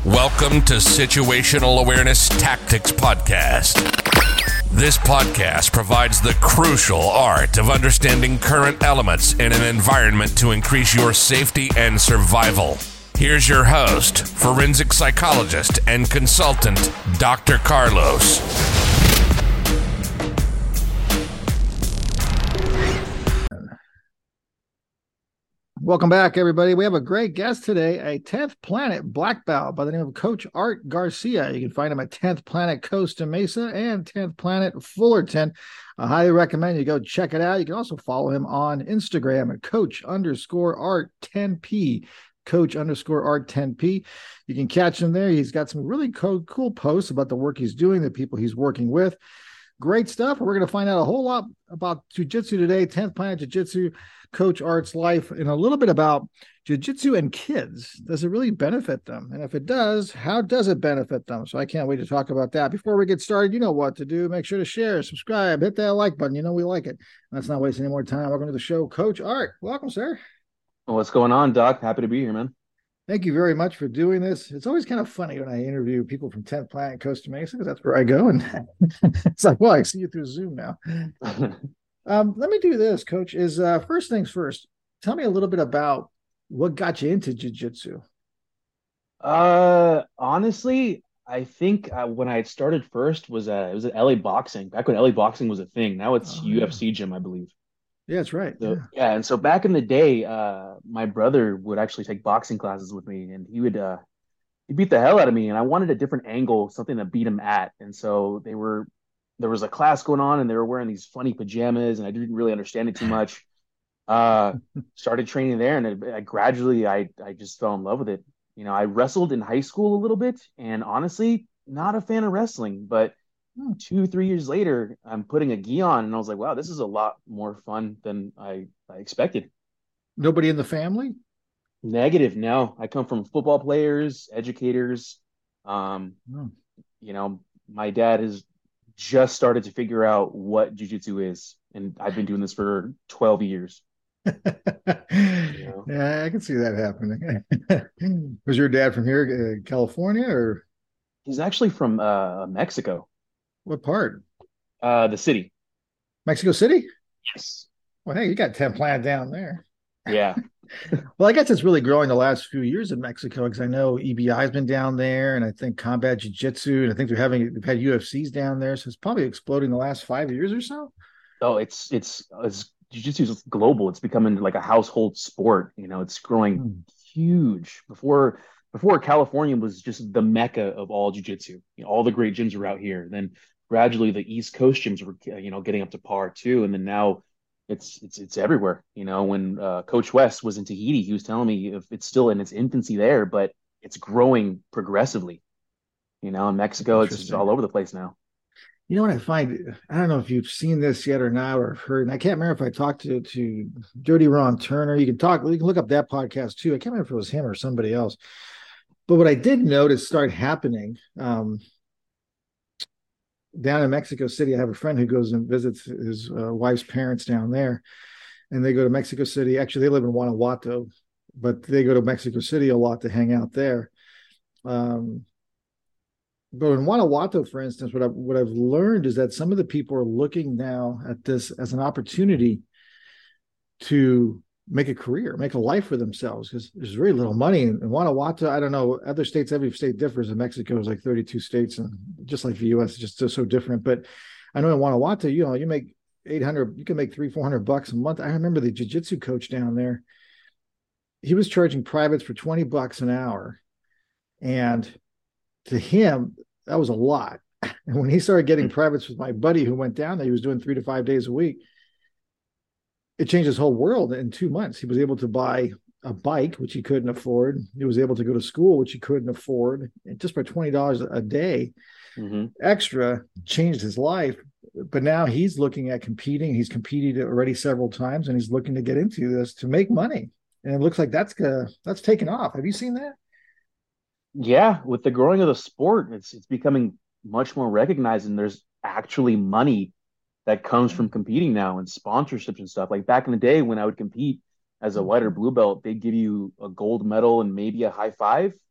Welcome to Situational Awareness Tactics Podcast. This podcast provides the crucial art of understanding current elements in an environment to increase your safety and survival. Here's your host, forensic psychologist and consultant, Dr. Carlos. Welcome back, everybody. We have a great guest today, a 10th Planet black belt by the name of Coach Art Garcia. You can find him at 10th Planet Costa Mesa and 10th Planet Fullerton. I highly recommend you go check it out. You can also follow him on Instagram at Coach_Art10P. Coach_Art10P. You can catch him there. He's got some really cool posts about the work he's doing, the people he's working with. Great stuff. We're going to find out a whole lot about jiu-jitsu today, 10th Planet Jiu-Jitsu, Coach Art's life, and a little bit about jiu-jitsu and kids. Does it really benefit them? And if it does, how does it benefit them? So I can't wait to talk about that. Before we get started, you know what to do. Make sure to share, subscribe, hit that like button. You know we like it. Let's not waste any more time. Welcome to the show, Coach Art. Welcome, sir. What's going on, Doc? Happy to be here, man. Thank you very much for doing this. It's always kind of funny when I interview people from 10th Planet Costa Mesa, because that's where I go. And it's like, well, I see you through Zoom now. Let me do this, Coach, is first things first. Tell me a little bit about what got you into jiu-jitsu. Honestly, I think when I started first was it was at LA Boxing, back when LA Boxing was a thing. Now it's UFC gym, I believe. Yeah, that's right. So, yeah, and so back in the day, my brother would actually take boxing classes with me, and he beat the hell out of me, and I wanted a different angle, something to beat him at. And so there was a class going on, and they were wearing these funny pajamas, and I didn't really understand it too much. Started training there, and I gradually just fell in love with it. You know, I wrestled in high school a little bit, and honestly, not a fan of wrestling, but 2-3 years later, I'm putting a gi on, and I was like, wow, this is a lot more fun than I expected. Nobody in the family? Negative. No, I come from football players, educators. You know, my dad has just started to figure out what jiu-jitsu is, and I've been doing this for 12 years. You know? Yeah, I can see that happening. Was your dad from here, California, or? He's actually from Mexico. What part? The city. Mexico City? Yes. Well, hey, you got 10 Planet down there. Yeah. Well, I guess it's really growing the last few years in Mexico, because I know EBI has been down there, and I think Combat Jiu-Jitsu, and I think they've had UFCs down there, so it's probably exploding the last 5 years or so. Oh, it's Jiu-Jitsu is global. It's becoming like a household sport. You know, it's growing huge. Before California was just the mecca of all jiu-jitsu. You know, all the great gyms were out here. Then gradually the East Coast gyms were, getting up to par too. And then now it's everywhere. You know, when Coach West was in Tahiti, he was telling me if it's still in its infancy there, but it's growing progressively. You know, in Mexico, it's all over the place now. You know what I find? I don't know if you've seen this yet or not, or heard, and I can't remember if I talked to Dirty Ron Turner. You can look up that podcast too. I can't remember if it was him or somebody else. But what I did notice start happening down in Mexico City, I have a friend who goes and visits his wife's parents down there, and they go to Mexico City. Actually, they live in Guanajuato, but they go to Mexico City a lot to hang out there. But in Guanajuato, for instance, what I've learned is that some of the people are looking now at this as an opportunity to make a career, make a life for themselves, because there's very little money in Guanajuato. I don't know, other states, every state differs. In Mexico is like 32 states, and just like the U.S., it's just so different. But I know in Guanajuato, you make $800, you can make $300-400 a month. I remember the jiu-jitsu coach down there, he was charging privates for $20 an hour, and to him, that was a lot. And when he started getting privates with my buddy who went down there, he was doing 3 to 5 days a week. It changed his whole world. In 2 months, he was able to buy a bike, which he couldn't afford. He was able to go to school, which he couldn't afford. And just for $20 a day extra, changed his life. But now he's looking at competing. He's competed already several times, and he's looking to get into this to make money. And it looks like that's taken off. Have you seen that? Yeah, with the growing of the sport, it's becoming much more recognized, and there's actually money that comes from competing now, and sponsorships and stuff. Like back in the day when I would compete as a white or blue belt, they'd give you a gold medal and maybe a high five.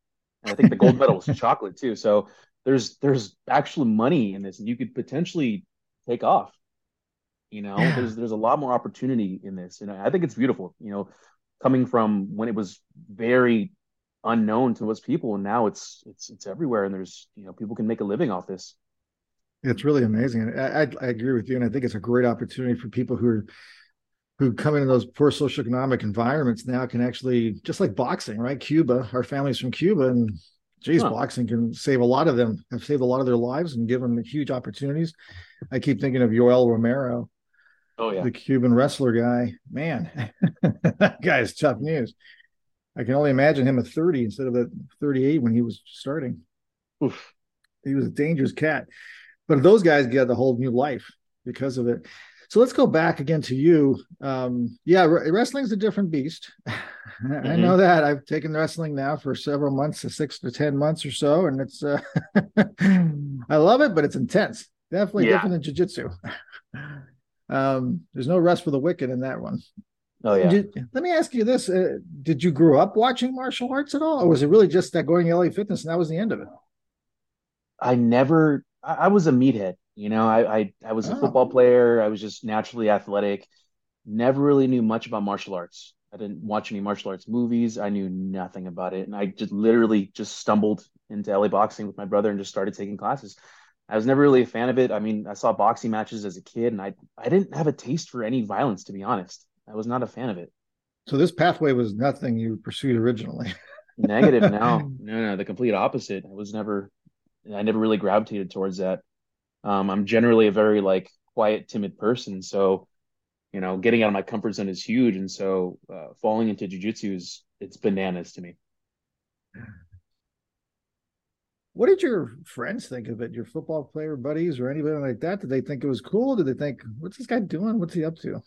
And I think the gold medal was chocolate too. So there's actual money in this, and you could potentially take off. Yeah, There's a lot more opportunity in this, and I think it's beautiful. Coming from when it was very unknown to most people, and now it's everywhere, and there's people can make a living off this. it's really amazing. I agree with you, and I think it's a great opportunity for people who come into those poor socioeconomic environments now can actually, just like boxing, right? Cuba, our family's from Cuba, and geez, Huh. boxing can save a lot of them, have saved a lot of their lives and give them huge opportunities. I keep thinking of Yoel Romero, Oh yeah. the Cuban wrestler guy. Man, that guy is tough news. I can only imagine him at 30 instead of at 38 when he was starting. Oof. He was a dangerous cat. But those guys get a whole new life because of it. So let's go back again to you. Yeah, wrestling's a different beast. I know Hmm. that. I've taken wrestling now for several months, 6 to 10 months or so, and it's I love it, but it's intense. Definitely Yeah. different than jiu-jitsu. There's no rest for the wicked in that one. Oh yeah. Let me ask you this: did you grow up watching martial arts at all, or was it really just that going to LA Fitness and that was the end of it? I was a meathead. I was a Oh, football player. I was just naturally athletic. Never really knew much about martial arts. I didn't watch any martial arts movies. I knew nothing about it. And I just literally just stumbled into LA boxing with my brother and just started taking classes. I was never really a fan of it. I mean, I saw boxing matches as a kid, and I didn't have a taste for any violence, to be honest. I was not a fan of it. so this pathway was nothing you pursued originally. Negative, no, no, no, the complete opposite. I never really gravitated towards that. I'm generally a very like quiet, timid person, so getting out of my comfort zone is huge, and so falling into jujitsu is it's bananas to me. What did your friends think of it? Your football player buddies or anybody like that? Did they think it was cool? Did they think, what's this guy doing? What's he up to?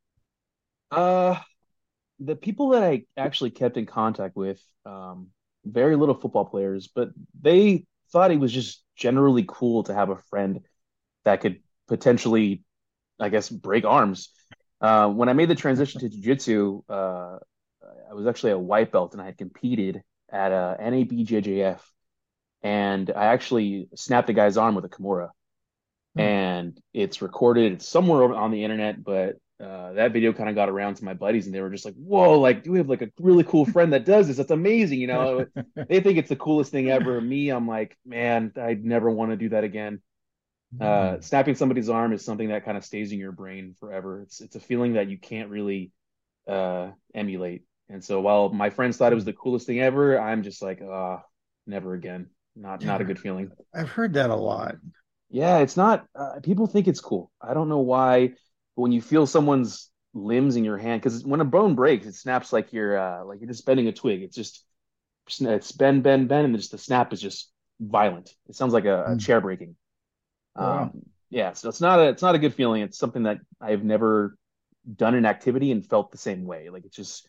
Uh, the people that I actually kept in contact with, very little football players, but they thought it was just generally cool to have a friend that could potentially, I guess, break arms. When I made the transition to jiu-jitsu, I was actually a white belt and I had competed at NABJJF, and I actually snapped a guy's arm with a Kimura. Hmm. And it's recorded. It's somewhere on the internet, but that video kind of got around to my buddies, and they were just like, "Whoa! Like, do we have like a really cool friend that does this? That's amazing!" They think it's the coolest thing ever. Me, I'm like, man, I'd never want to do that again. Snapping somebody's arm is something that kind of stays in your brain forever. It's a feeling that you can't really emulate. And so while my friends thought it was the coolest thing ever, I'm just like, never again. Not a Yeah, good feeling. I've heard that a lot. Yeah, it's not. People think it's cool. I don't know why, but when you feel someone's limbs in your hand, because when a bone breaks, it snaps like you're just bending a twig. It's bend, bend, bend, and just the snap is just violent. It sounds like a Hmm. chair breaking. Oh, wow. Yeah, so it's not a good feeling. It's something that I've never done an activity and felt the same way. Like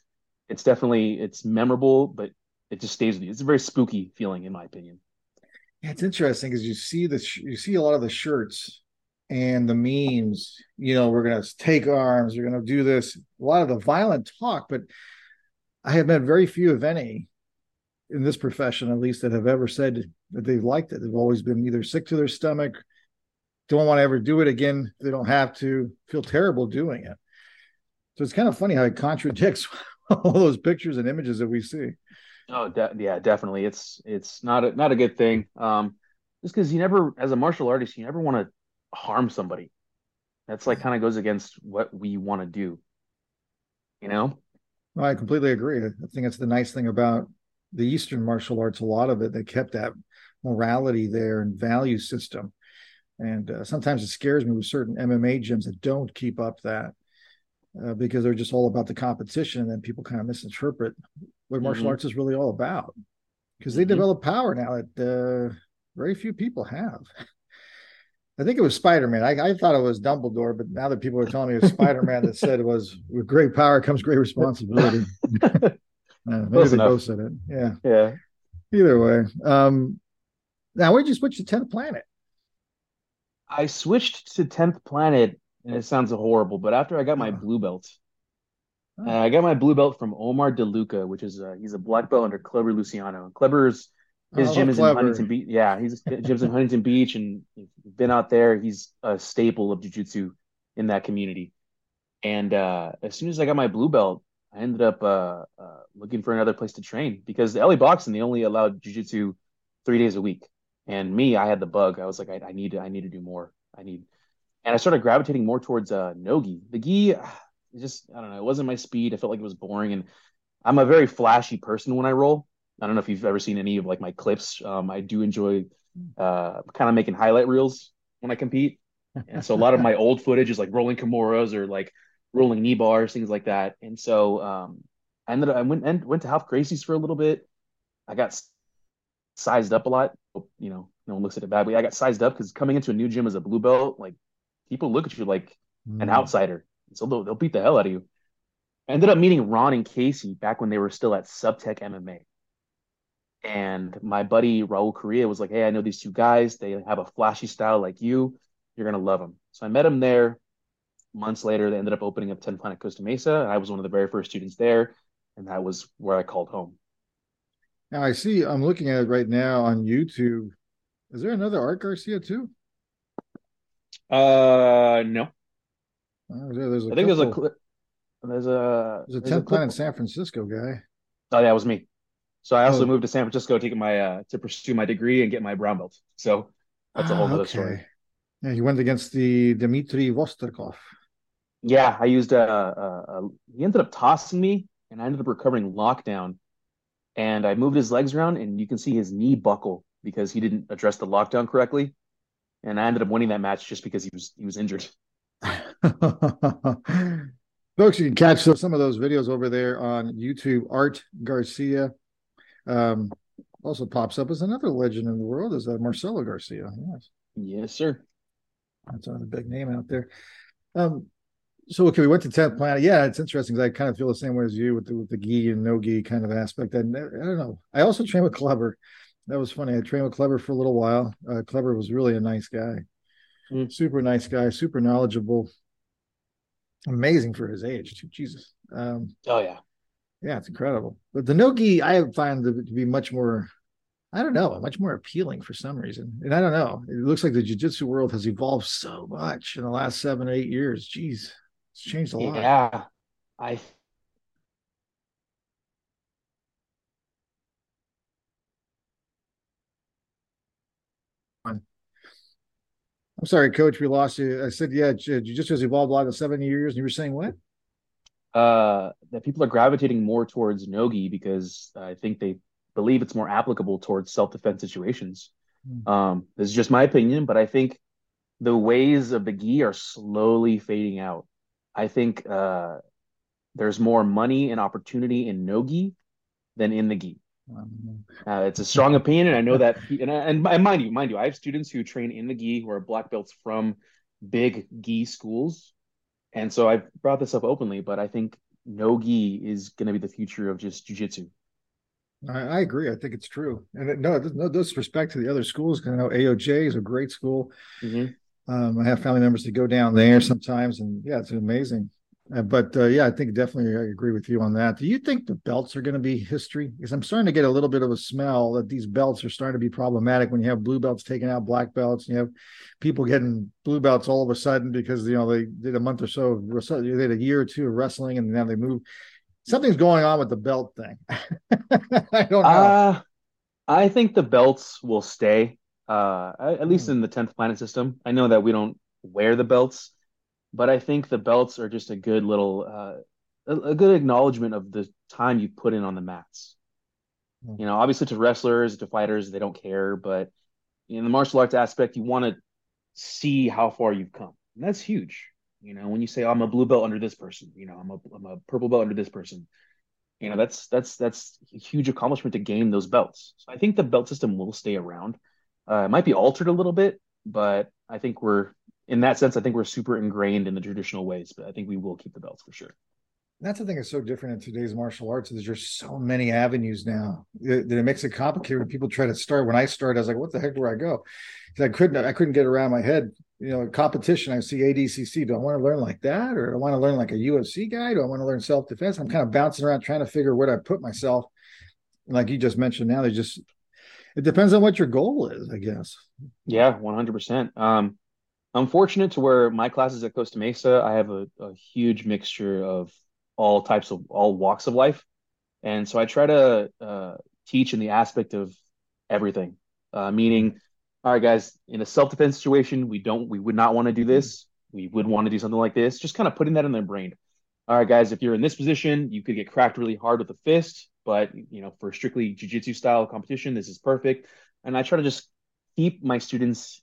it's memorable, but it just stays with you. It's a very spooky feeling, in my opinion. Yeah, it's interesting because you see a lot of the shirts and the memes. We're gonna take arms. We're gonna do this. A lot of the violent talk, but I have met very few, if any, in this profession at least, that have ever said that they've liked it. They've always been either sick to their stomach, don't want to ever do it again. They don't have to feel terrible doing it. So it's kind of funny how it contradicts all those pictures and images that we see. Oh, yeah, definitely. It's not a good thing. Just because as a martial artist, you never want to harm somebody. That's like kind of goes against what we want to do, you know? Well, I completely agree. I think it's the nice thing about the Eastern martial arts. A lot of it, they kept that morality there and value system. And sometimes it scares me with certain MMA gyms that don't keep up that because they're just all about the competition, and then people kind of misinterpret what martial Hmm. arts is really all about because they Hmm. develop power now that very few people have. I think it was Spider Man. I thought it was Dumbledore, but now that people are telling me it's Spider Man that said it was with great power comes great responsibility. Maybe Close they both enough. said it. Yeah. Yeah. Either way. Now, where'd you switch to 10th Planet? I switched to 10th Planet, and it sounds horrible, but after I got my Oh, blue belt, oh, I got my blue belt from Omar DeLuca, which is he's a black belt under Kleber Luciano. Kleber's I His gym love is in Huntington Clever. Beach. Yeah, he's gym's in Huntington Beach, and if you've been out there. He's a staple of jiu-jitsu in that community. And as soon as I got my blue belt, I ended up looking for another place to train because the LA Boxing they only allowed jiu-jitsu 3 days a week. And me, I had the bug. I was like, I need to do more. And I started gravitating more towards nogi. The gi, just I don't know, it wasn't my speed. I felt like it was boring, and I'm a very flashy person when I roll. I don't know if you've ever seen any of like my clips. I do enjoy kind of making highlight reels when I compete, and so a lot of my old footage is like rolling kimuras or like rolling knee bars, things like that. And so I went to Half Gracie's for a little bit. I got sized up a lot. No one looks at it badly. I got sized up because coming into a new gym as a blue belt, like people look at you like an Mm. outsider, so they'll beat the hell out of you. I ended up meeting Ron and Casey back when they were still at Subtech MMA. And my buddy Raul Correa was like, "Hey, I know these two guys. They have a flashy style like you. You're gonna love them." So I met them there. Months later, they ended up opening up 10 Planet Costa Mesa. And I was one of the very first students there, and that was where I called home. Now I see. I'm looking at it right now on YouTube. Is there another Art Garcia too? No, There's a I think there's a couple. clip. There's a There's a 10th clip. Planet San Francisco guy. Oh, yeah, it was me. So I also Oh, moved to San Francisco to get my to pursue my degree and get my brown belt. So that's a whole nother story. okay. Yeah, he went against the Dmitry Vosterkov. Yeah, I used he ended up tossing me and I ended up recovering lockdown and I moved his legs around and you can see his knee buckle because he didn't address the lockdown correctly. And I ended up winning that match just because he was injured. Folks, you can catch some of those videos over there on YouTube. Art Garcia um, also pops up as another legend in the world, is Marcelo Garcia. Yes, Yes, sir. that's another big name out there. Um, so okay, we went to 10th Planet. Yeah, it's interesting because I kind of feel the same way as you with the gi and no gi kind of aspect. And I don't know. I also trained with Clever. That was funny. I trained with Clever for a little while. Clever was really a nice guy, Mm. super nice guy, super knowledgeable, amazing for his age too. Jesus. Oh yeah. Yeah, it's incredible. But the no gi I find to be much more, I don't know, much more appealing for some reason. And I don't know. It looks like the jiu-jitsu world has evolved so much in the last 7 or 8 years. Jeez, it's changed a lot. Yeah. I I'm sorry, coach, we lost you. I said, yeah, jiu-jitsu has evolved a lot in 7 years. And you were saying what? that people are gravitating more towards nogi because I think they believe it's more applicable towards self-defense situations. This is just my opinion, but I think the ways of the gi are slowly fading out. I think there's more money and opportunity in nogi than in the gi. Um, It's a strong opinion, and I know that. And mind you, I have students who train in the gi who are black belts from big gi schools, and so I've brought this up openly. But I think no gi is going to be the future of just jujitsu. I agree. I think it's true. And no disrespect to the other schools. 'Cause I know AOJ is a great school. Mm-hmm. I have family members that go down there sometimes, and yeah, it's amazing. But yeah, I think definitely I agree with you on that. Do you think the belts are going to be history? Because I'm starting to get a little bit of a smell that these belts are starting to be problematic when you have blue belts taking out black belts, and you have people getting blue belts all of a sudden because they did a month or so, they did a year or two of wrestling, and now they move. Something's going on with the belt thing. I don't know. Uh, I think the belts will stay, at least Hmm. in the 10th planet system. I know that we don't wear the belts, but I think the belts are just a good little, a good acknowledgement of the time you put in on the mats. Obviously to wrestlers, to fighters, they don't care, but in the martial arts aspect, you want to see how far you've come. And that's huge. When you say, "Oh, I'm a blue belt under this person, I'm a purple belt under this person, that's a huge accomplishment to gain those belts. So I think the belt system will stay around. It might be altered a little bit, but I think in that sense, I think we're super ingrained in the traditional ways, but I think we will keep the belts for sure. That's the thing that's so different in today's martial arts. There's just so many avenues now that it makes it complicated when people try to start. When I started, I was like, "What the heck, where I go?" Because I couldn't get around my head. Competition. I see ADCC. Do I want to learn like that, or do I want to learn like a UFC guy? Do I want to learn self defense? I'm kind of bouncing around trying to figure where I put myself. Like you just mentioned, now there's just it depends on what your goal is, I guess. Yeah, 100%. I'm fortunate to where my classes at Costa Mesa, I have a huge mixture of all types of all walks of life. And so I try to teach in the aspect of everything, meaning, all right, guys, in a self-defense situation, we would not want to do this. We would want to do something like this, just kind of putting that in their brain. All right, guys, if you're in this position, you could get cracked really hard with a fist, but for strictly jiu-jitsu style competition, this is perfect. And I try to just keep my students,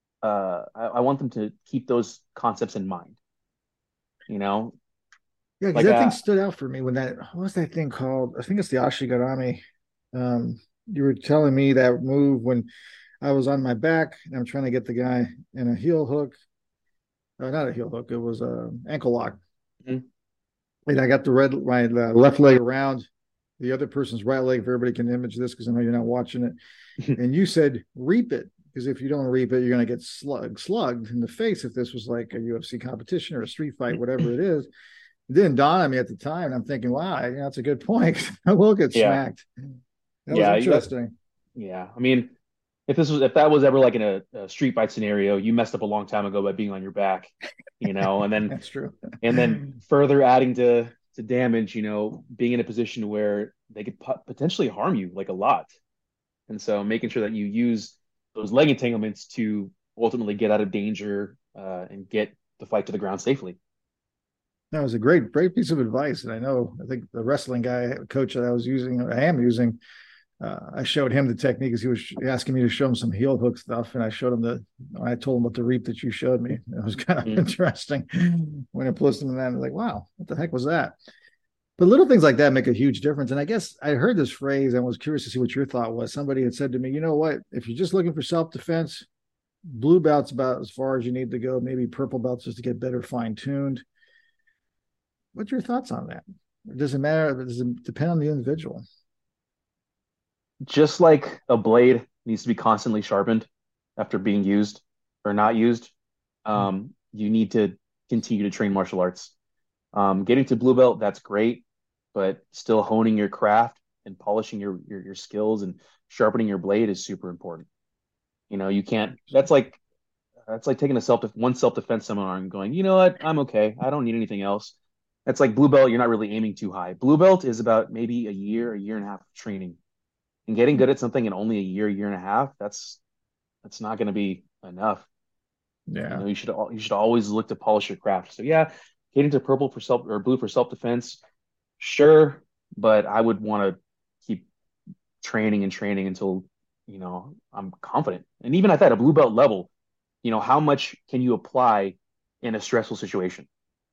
I want them to keep those concepts in mind. You know, Yeah, because like that thing stood out for me when what was that thing called? I think it's the Ashigarami. You were telling me that move when I was on my back and I'm trying to get the guy in a heel hook. Not a heel hook, it was a ankle lock. Mhm. And I got my left leg around the other person's right leg. If everybody can image this, because I know you're not watching it. And you said reap it, because if you don't reap it, you're going to get slugged in the face. If this was like a UFC competition or a street fight, whatever it is, it didn't dawn on me at the time. And I'm thinking, wow, that's a good point. I will get yeah, smacked. That was yeah, interesting. yeah. I mean, if that was ever like in a street fight scenario, you messed up a long time ago by being on your back, and then That's true. further adding to damage, being in a position where they could potentially harm you like a lot. And so making sure that you use those leg entanglements to ultimately get out of danger and get the fight to the ground safely. That was a great piece of advice. And I think the wrestling coach that I am using, I showed him the technique as he was asking me to show him some heel hook stuff. And I told him what the reap that you showed me. It was kind of interesting when it pushed him in that. I was like, wow, what the heck was that? But little things like that make a huge difference. And I guess I heard this phrase and was curious to see what your thought was. Somebody had said to me, you know what, if you're just looking for self-defense, blue belt's about as far as you need to go. Maybe purple belts just to get better fine-tuned. What's your thoughts on that? Does it matter? Does it depend on the individual? Just like a blade needs to be constantly sharpened after being used or not used, you need to continue to train martial arts. Getting to blue belt, that's great, but still honing your craft and polishing your skills and sharpening your blade is super important. You can't. That's like taking one self defense seminar and going, you know what, I'm okay. I don't need anything else. That's like blue belt. You're not really aiming too high. Blue belt is about maybe a year and a half of training, and getting good at something in only a year and a half. That's not going to be enough. Yeah, you should always look to polish your craft. So yeah, getting to purple for self or blue for self defense, sure, but I would want to keep training until I'm confident. And even at that, a blue belt level, how much can you apply in a stressful situation?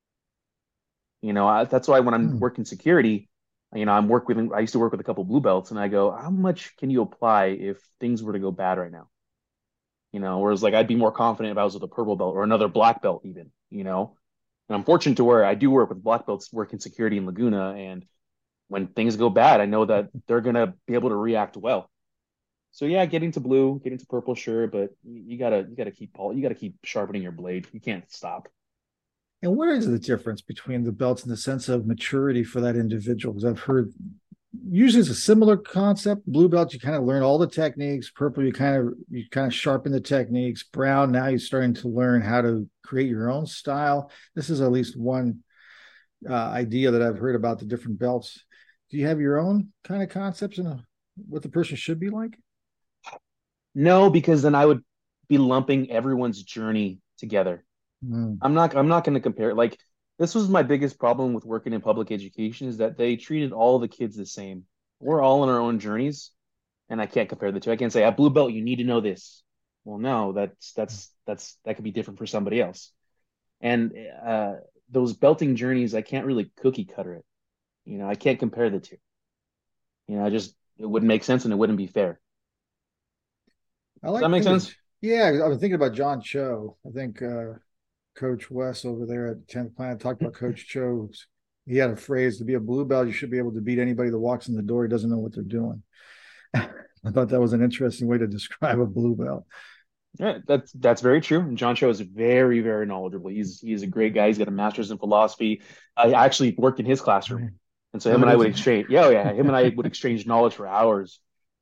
That's why when I'm working security, I used to work with a couple blue belts, and I go, how much can you apply if things were to go bad right now? Whereas like I'd be more confident if I was with a purple belt or another black belt even, And I'm fortunate to where I do work with black belts working security in Laguna, and when things go bad, I know that they're gonna be able to react well. So yeah, getting to blue, getting to purple, sure, but you gotta keep sharpening your blade. You can't stop. and what is the difference between the belts in the sense of maturity for that individual? Because I've heard usually it's a similar concept. Blue belt, you kind of learn all the techniques. Purple, you kind of sharpen the techniques. Brown, now you're starting to learn how to create your own style. This is at least one idea that I've heard about the different belts. Do you have your own kind of concepts and what the person should be like? No, because then I would be lumping everyone's journey together. I'm not going to compare. Like, this was my biggest problem with working in public education, is that they treated all the kids the same. We're all on our own journeys, and I can't compare the two. I can't say at blue belt you need to know this. Well, no, that could be different for somebody else. And those belting journeys, I can't really cookie cutter it. I can't compare the two. It wouldn't make sense, and it wouldn't be fair. Does that make sense? Yeah, I was thinking about John Cho. I think Coach Wes over there at 10th Planet talked about Coach Cho. He had a phrase: to be a blue belt, you should be able to beat anybody that walks in the door who doesn't know what they're doing. I thought that was an interesting way to describe a blue belt. Yeah, that's very true. And John Cho is very, very knowledgeable. He's a great guy. He's got a master's in philosophy. I actually worked in his classroom, and so him and I would exchange. Yeah, him and I would exchange knowledge for hours.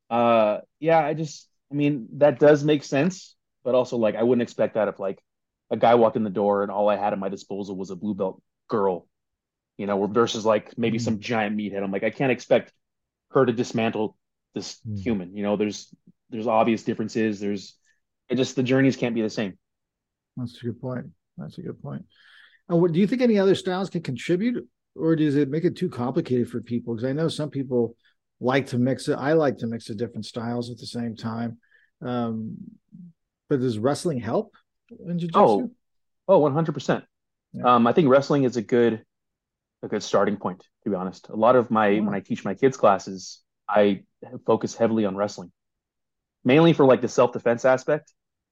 Yeah, I mean, that does make sense, but also like I wouldn't expect that if like a guy walked in the door and all I had at my disposal was a blue belt girl, versus like maybe Mm, some giant meathead. I'm like, I can't expect her to dismantle this mm. human. There's obvious differences. The journeys can't be the same. That's a good point. That's a good point. Do you think any other styles can contribute, or does it make it too complicated for people? Because I know some people like to mix it. I like to mix the different styles at the same time. Um, but does wrestling help in jiu-jitsu? Oh, oh, 100%. Yeah. I think wrestling is a good starting point, to be honest. A lot of when Wow. I teach my kids classes, I focus heavily on wrestling, mainly for like the self-defense aspect.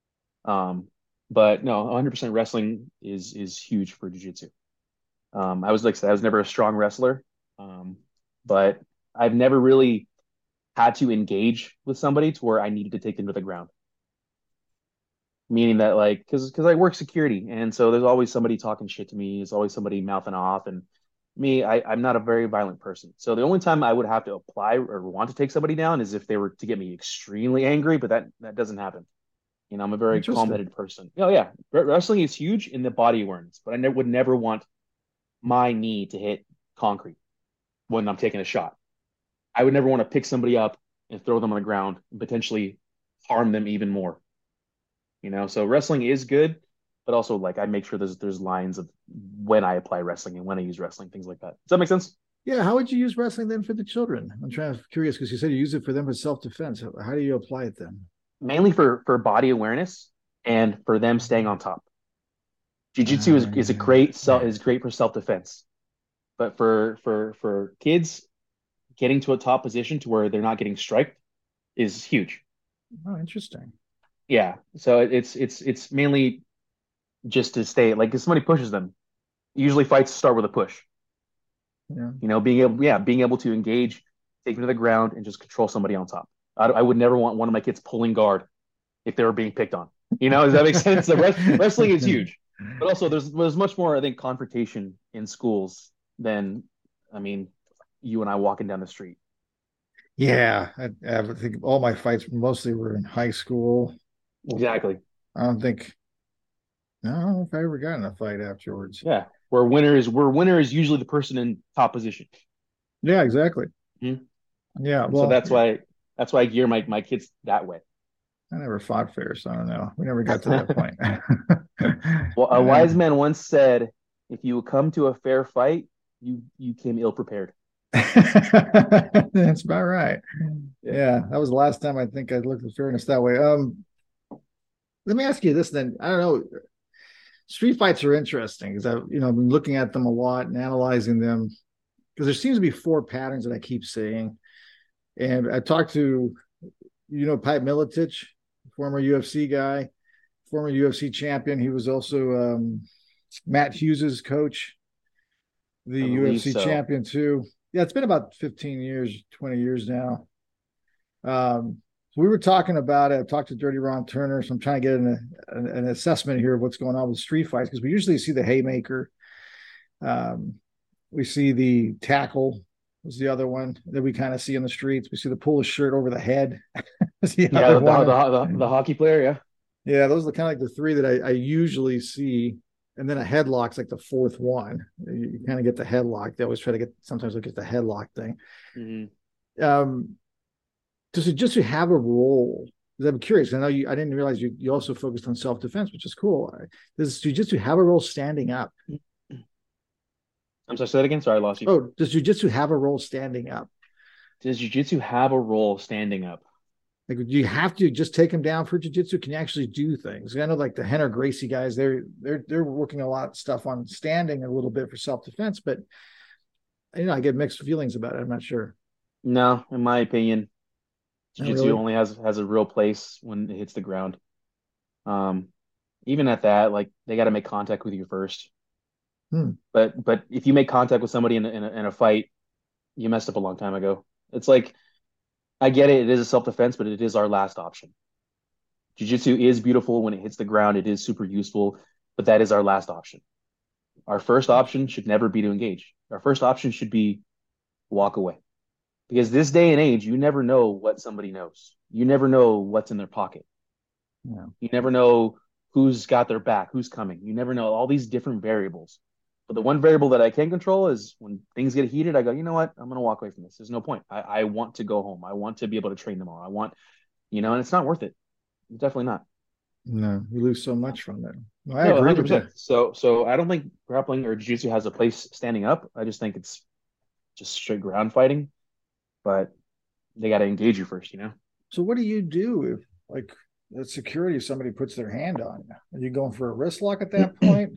But no, 100% wrestling is huge for jiu-jitsu. I was like I said, I was never a strong wrestler, but I've never really had to engage with somebody to where I needed to take them to the ground. Meaning that like because I work security, and so there's always somebody talking shit to me. There's always somebody mouthing off, and I'm not a very violent person. So the only time I would have to apply or want to take somebody down is if they were to get me extremely angry, but that doesn't happen. I'm a very Interesting. calm-headed person. Oh yeah, wrestling is huge in the body awareness, but would never want my knee to hit concrete when I'm taking a shot. I would never want to pick somebody up and throw them on the ground and potentially harm them even more. So wrestling is good, but also like I make sure there's lines of when I apply wrestling and when I use wrestling, things like that. Does that make sense? Yeah. How would you use wrestling then for the children? Curious because you said you use it for them for self-defense. How do you apply it then? Mainly for body awareness and for them staying on top. Jiu-jitsu is a is great for self-defense, but for kids getting to a top position to where they're not getting striked is huge. Oh, interesting. Yeah, so it's mainly just to stay like if somebody pushes them. Usually fights start with a push. Yeah. Being able to engage, take them to the ground, and just control somebody on top. I would never want one of my kids pulling guard if they were being picked on. Does that make sense? Wrestling is huge, but also there's much more I think confrontation in schools than I mean you and I walking down the street. Yeah, I think all my fights mostly were in high school. Exactly. I don't think, I don't know if I ever got in a fight afterwards. Yeah, where winner is usually the person in top position. Yeah, exactly. Mhm. Yeah, And so well, that's why I gear my kids that way. I never fought fair, so I don't know. We never got to that point. Well, a wise man once said, "If you come to a fair fight, you came ill prepared." That's about right. Yeah. Yeah, that was the last time I think I looked at fairness that way. Let me ask you this then. I don't know. Street fights are interesting because I've been looking at them a lot and analyzing them because there seems to be four patterns that I keep seeing. And I talked to Pipe Miletich, former UFC guy, former UFC champion. He was also Matt Hughes's coach, the I believe UFC so. champion too. Yeah, it's been about 15 years, 20 years now. So we were talking about it. I talked to Dirty Ron Turner, so I'm trying to get an assessment here of what's going on with street fights because we usually see the haymaker. Um, we see the tackle was the other one that we kind of see in the streets. We see the pull of shirt over the head. That's the Yeah, other one. the hockey player. Yeah. Yeah, those are kind of like the three that I usually see. And then a headlock's like the fourth one. You kind of get the headlock. They always try to sometimes look at the headlock thing. Hmm. Um, just to have a role. I'm curious. I didn't realize you also focused on self defense, which is cool. Does jujitsu have a role standing up? I'm sorry. Say that again. Sorry, I lost you. Oh, does jujitsu have a role standing up? Does jiu-jitsu have a role standing up? Like, do you have to just take them down for jujitsu? Can you actually do things? I know, like the Henner Gracie guys, they're working a lot of stuff on standing a little bit for self defense, but I get mixed feelings about it. I'm not sure. No, in my opinion, Not jiu-jitsu really. only has a real place when it hits the ground. Um, Even at that, like they got to make contact with you first. Hmm. But if you make contact with somebody in a fight, you messed up a long time ago. It's like I get it; it is a self-defense, but it is our last option. Jiu-jitsu is beautiful when it hits the ground. It is super useful, but that is our last option. Our first option should never be to engage. Our first option should be walk away Because this day and age, you never know what somebody knows. You never know what's in their pocket. Yeah. You never know who's got their back, who's coming. You never know all these different variables. But the one variable that I can control is when things get heated, I go, you know what? I'm going to walk away from this. There's no point. I want to go home. I want to be able to train tomorrow. I want, and it's not worth it. It's definitely not. No, you lose so much from that. No, I No, agree with 100%. that. So I don't think grappling or jiu-jitsu has a place standing up. I just think it's just straight ground fighting. But they got to engage you first, So what do you do if, like, the security, if somebody puts their hand on you? Are you going for a wrist lock at that point?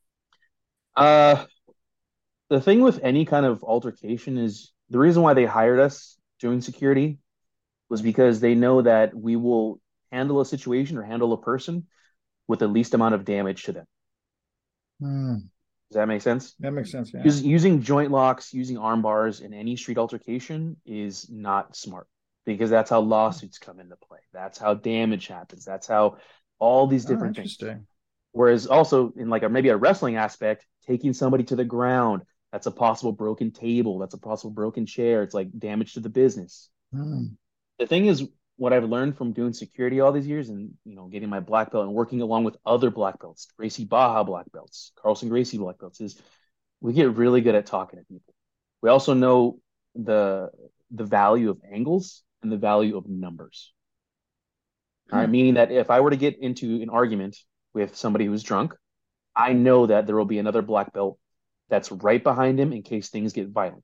Uh, the thing with any kind of altercation is the reason why they hired us doing security was because they know that we will handle a situation or handle a person with the least amount of damage to them. Does that make sense? That makes sense. Yeah. Using joint locks, using arm bars in any street altercation is not smart because that's how lawsuits come into play. That's how damage happens. That's how all these different things. Whereas also in like maybe a wrestling aspect, taking somebody to the ground, that's a possible broken table. That's a possible broken chair. It's like damage to the business. The thing is, what I've learned from doing security all these years and, getting my black belt and working along with other black belts, Gracie Baja black belts, Carlson Gracie black belts, is we get really good at talking to people. We also know the value of angles and the value of numbers. All right, meaning that if I were to get into an argument with somebody who's drunk, I know that there will be another black belt that's right behind him in case things get violent.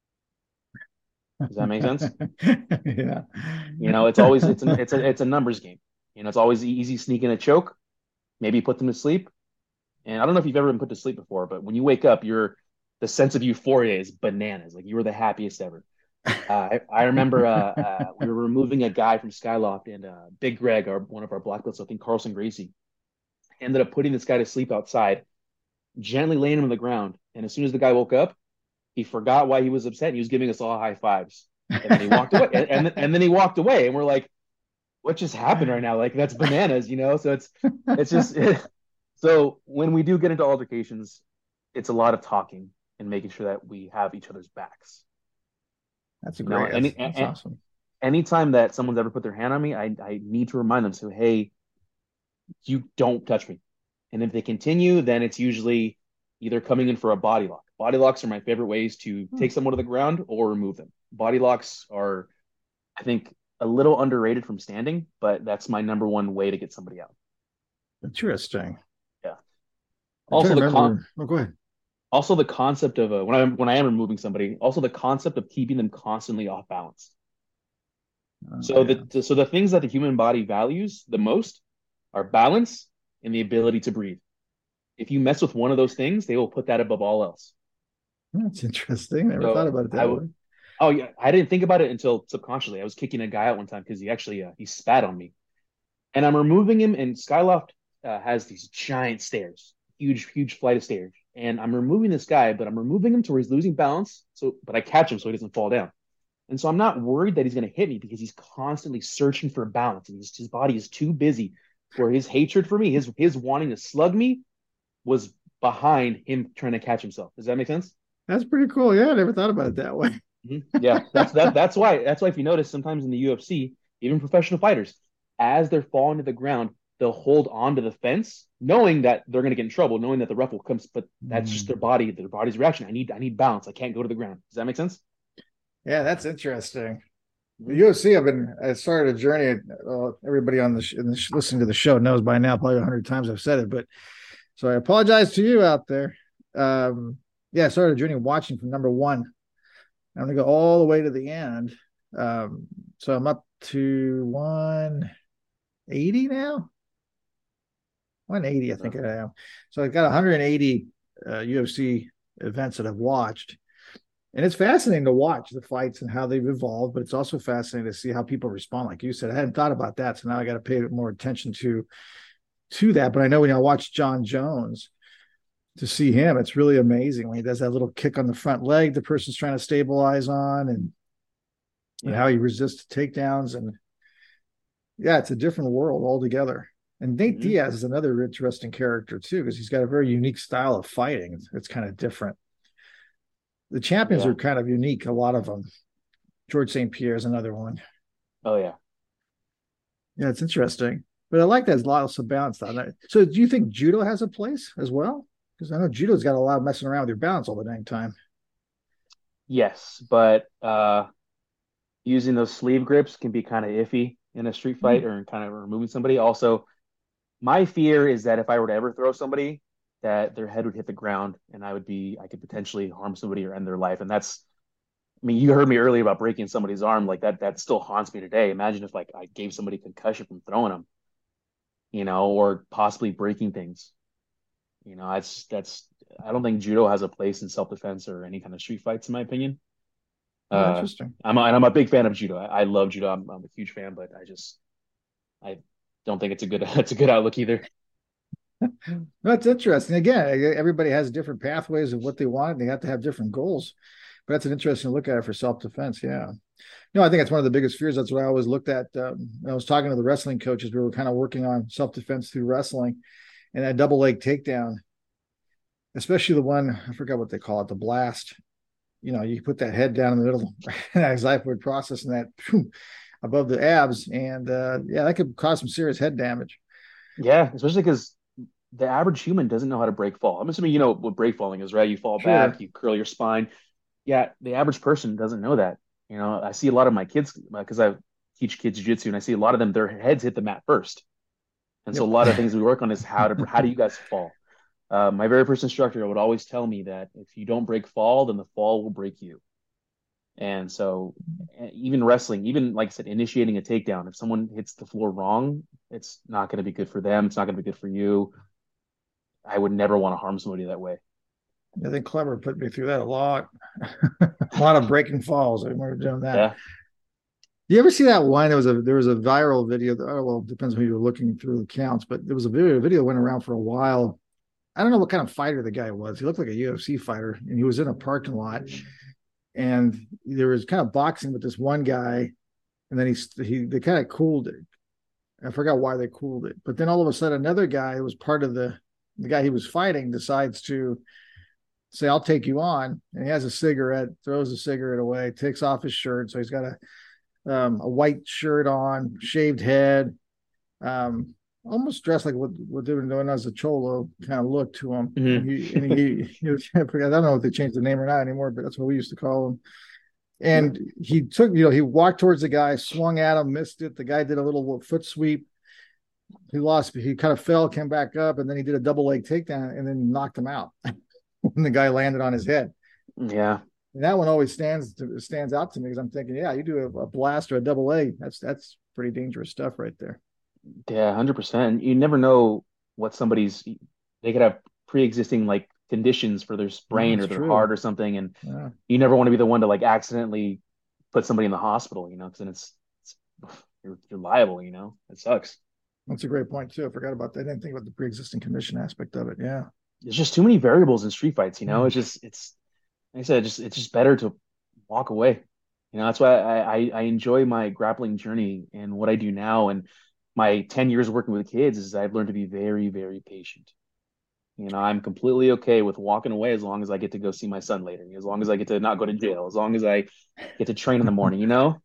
Does that make sense? Yeah. It's always it's a numbers game. It's always easy sneaking a choke, maybe put them to sleep. And I don't know if you've ever been put to sleep before, but when you wake up, the sense of euphoria is bananas. Like you were the happiest ever. I remember we were removing a guy from Skyloft, and Big Greg, one of our black belts, I think Carlson Gracie, ended up putting this guy to sleep outside, gently laying him on the ground. And as soon as the guy woke up, he forgot why he was upset. And he was giving us all high fives. And then he walked away. And then he walked away. And we're like, what just happened right now? Like, that's bananas, So it's just so when we do get into altercations, it's a lot of talking and making sure that we have each other's backs. That's great. That's awesome. Anytime that someone's ever put their hand on me, I need to remind them, so, hey, you don't touch me. And if they continue, then it's usually either coming in for a body lock. Body locks are my favorite ways to take someone to the ground or remove them. Body locks are, I think, a little underrated from standing, but that's my number one way to get somebody out. Interesting. Yeah. Also, go ahead. Also, the concept of when I am removing somebody, also the concept of keeping them constantly off balance. So the things that the human body values the most are balance and the ability to breathe. If you mess with one of those things, they will put that above all else. That's interesting. Never thought about it that way. Oh yeah, I didn't think about it until subconsciously. I was kicking a guy out one time because he actually he spat on me, and I'm removing him. And Skyloft has these giant stairs, huge flight of stairs, and I'm removing this guy, but I'm removing him to where he's losing balance. But I catch him so he doesn't fall down, and so I'm not worried that he's going to hit me because he's constantly searching for balance, and his body is too busy. Where his hatred for me, his wanting to slug me, was behind him trying to catch himself. Does that make sense? That's pretty cool. Yeah, I never thought about it that way. Mm-hmm. Yeah, that's why if you notice sometimes in the UFC, even professional fighters, as they're falling to the ground, they'll hold on to the fence, knowing that they're going to get in trouble, knowing that the ref will come. But that's just their body's reaction. I need balance. I can't go to the ground. Does that make sense? Yeah, that's interesting. The UFC, I started a journey. Everybody on listening to the show knows by now, probably 100 times I've said it, but so I apologize to you out there. I started a journey watching from number one. I'm going to go all the way to the end. So I'm up to 180 now. 180, I think I am. So I've got 180 UFC events that I've watched. And it's fascinating to watch the fights and how they've evolved, but it's also fascinating to see how people respond. Like you said, I hadn't thought about that. So now I got to pay more attention to that. But I know when I watch John Jones, to see him, it's really amazing when he does that little kick on the front leg the person's trying to stabilize on, and how he resists takedowns. And yeah, it's a different world altogether. And Nate Diaz is another interesting character too, because he's got a very unique style of fighting. It's kind of different. The champions are kind of unique, a lot of them. George St. Pierre is another one. Oh yeah. Yeah, it's interesting. But I like that there's lots of balance on that. So do you think judo has a place as well? Because I know judo's got a lot of messing around with your balance all the dang time. Yes, but using those sleeve grips can be kind of iffy in a street fight Hmm. or kind of removing somebody. Also, my fear is that if I were to ever throw somebody, that their head would hit the ground and I could potentially harm somebody or end their life. And that's, I mean, you heard me earlier about breaking somebody's arm. Like that still haunts me today. Imagine if like I gave somebody concussion from throwing them, or possibly breaking things. I don't think judo has a place in self-defense or any kind of street fights, in my opinion. Oh, Uh, interesting. I'm a big fan of judo. I love judo. I'm a huge fan, but I don't think it's a good it's a good outlook either. That's interesting. Again, everybody has different pathways of what they want. They have to have different goals. But that's an interesting look at it for self-defense. Yeah. No, I think it's one of the biggest fears. That's what I always looked at. When I was talking to the wrestling coaches. We were kind of working on self-defense through wrestling, and that double leg takedown, especially the one, I forgot what they call it, the blast. You put that head down in the middle, that xiphoid process, and that above the abs, and yeah, that could cause some serious head damage. Yeah, especially because the average human doesn't know how to break fall. I'm assuming you know what break falling is, right? You fall back, Sure. you curl your spine. Yeah, the average person doesn't know that. I see a lot of my kids because I teach kids jiu-jitsu, and I see a lot of them, their heads hit the mat first. And so a Yep. lot of things we work on is how do you guys fall? My very first instructor would always tell me that if you don't break fall, then the fall will break you. And so even wrestling, even like I said, initiating a takedown, if someone hits the floor wrong, it's not going to be good for them. It's not going to be good for you. I would never want to harm somebody that way. I think Clever put me through that a lot. A lot of breaking falls. I remember doing that. Yeah. Do you ever see that one? There was a viral video. Well, it depends on who you're looking through the counts, but there was a video went around for a while. I don't know what kind of fighter the guy was. He looked like a UFC fighter, and he was in a parking lot, and there was kind of boxing with this one guy, and then they kind of cooled it. I forgot why they cooled it, but then all of a sudden, another guy who was part of the guy he was fighting decides to say, "I'll take you on," and he has a cigarette, throws the cigarette away, takes off his shirt, so he's got a white shirt on, shaved head, um, almost dressed like what they were doing as a cholo kind of look to him. And Hmm. he was, I don't know if they changed the name or not anymore, but that's what we used to call him. And he took, he walked towards the guy, swung at him, missed it. The guy did a little foot sweep. He kind of fell, came back up, and then he did a double leg takedown and then knocked him out. And the guy landed on his head. Yeah. And that one always stands out to me because I'm thinking, yeah, you do a blast or a double A. That's pretty dangerous stuff right there. Yeah, 100%. You never know what they could have pre-existing like conditions for their brain That's or their true. heart or something. And Yeah, you never want to be the one to like accidentally put somebody in the hospital, because then it's you're liable, it sucks. that's a great point too. I forgot about that. I didn't think about the pre-existing condition aspect of it. Yeah. There's just too many variables in street fights, Mm. it's like I said, it's just better to walk away. That's why I enjoy my grappling journey and what I do now. And my 10 years working with kids is I've learned to be very, very patient. I'm completely okay with walking away as long as I get to go see my son later, as long as I get to not go to jail, as long as I get to train in the morning.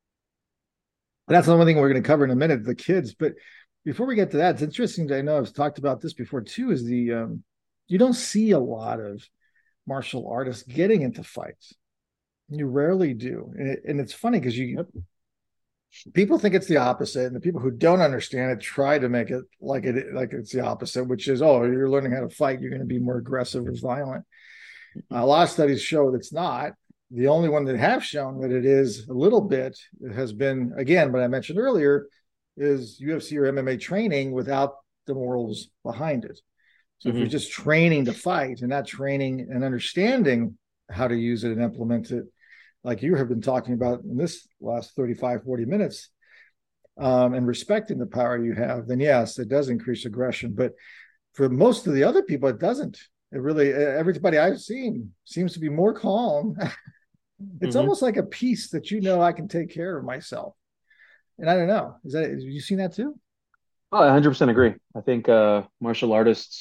And that's another thing we're going to cover in a minute, the kids. But before we get to that, it's interesting that I know I've talked about this before too. Is you don't see a lot of martial artists getting into fights. You rarely do, and it's funny because Yep. people think it's the opposite, and the people who don't understand it try to make it like it's the opposite, which is, oh, you're learning how to fight, you're going to be more aggressive or violent. A lot of studies show it's not. The only one that have shown that it is a little bit, it has been, again, what I mentioned earlier, is UFC or MMA training without the morals behind it. So if you're Hmm. just training to fight and not training and understanding how to use it and implement it, like you have been talking about in this last 35, 40 minutes, and respecting the power you have, then yes, it does increase aggression. But for most of the other people, it doesn't. It really, everybody I've seen seems to be more calm. It's Hmm. almost like a peace that I can take care of myself. And I don't know, have you seen that too? Oh, I 100% agree. I think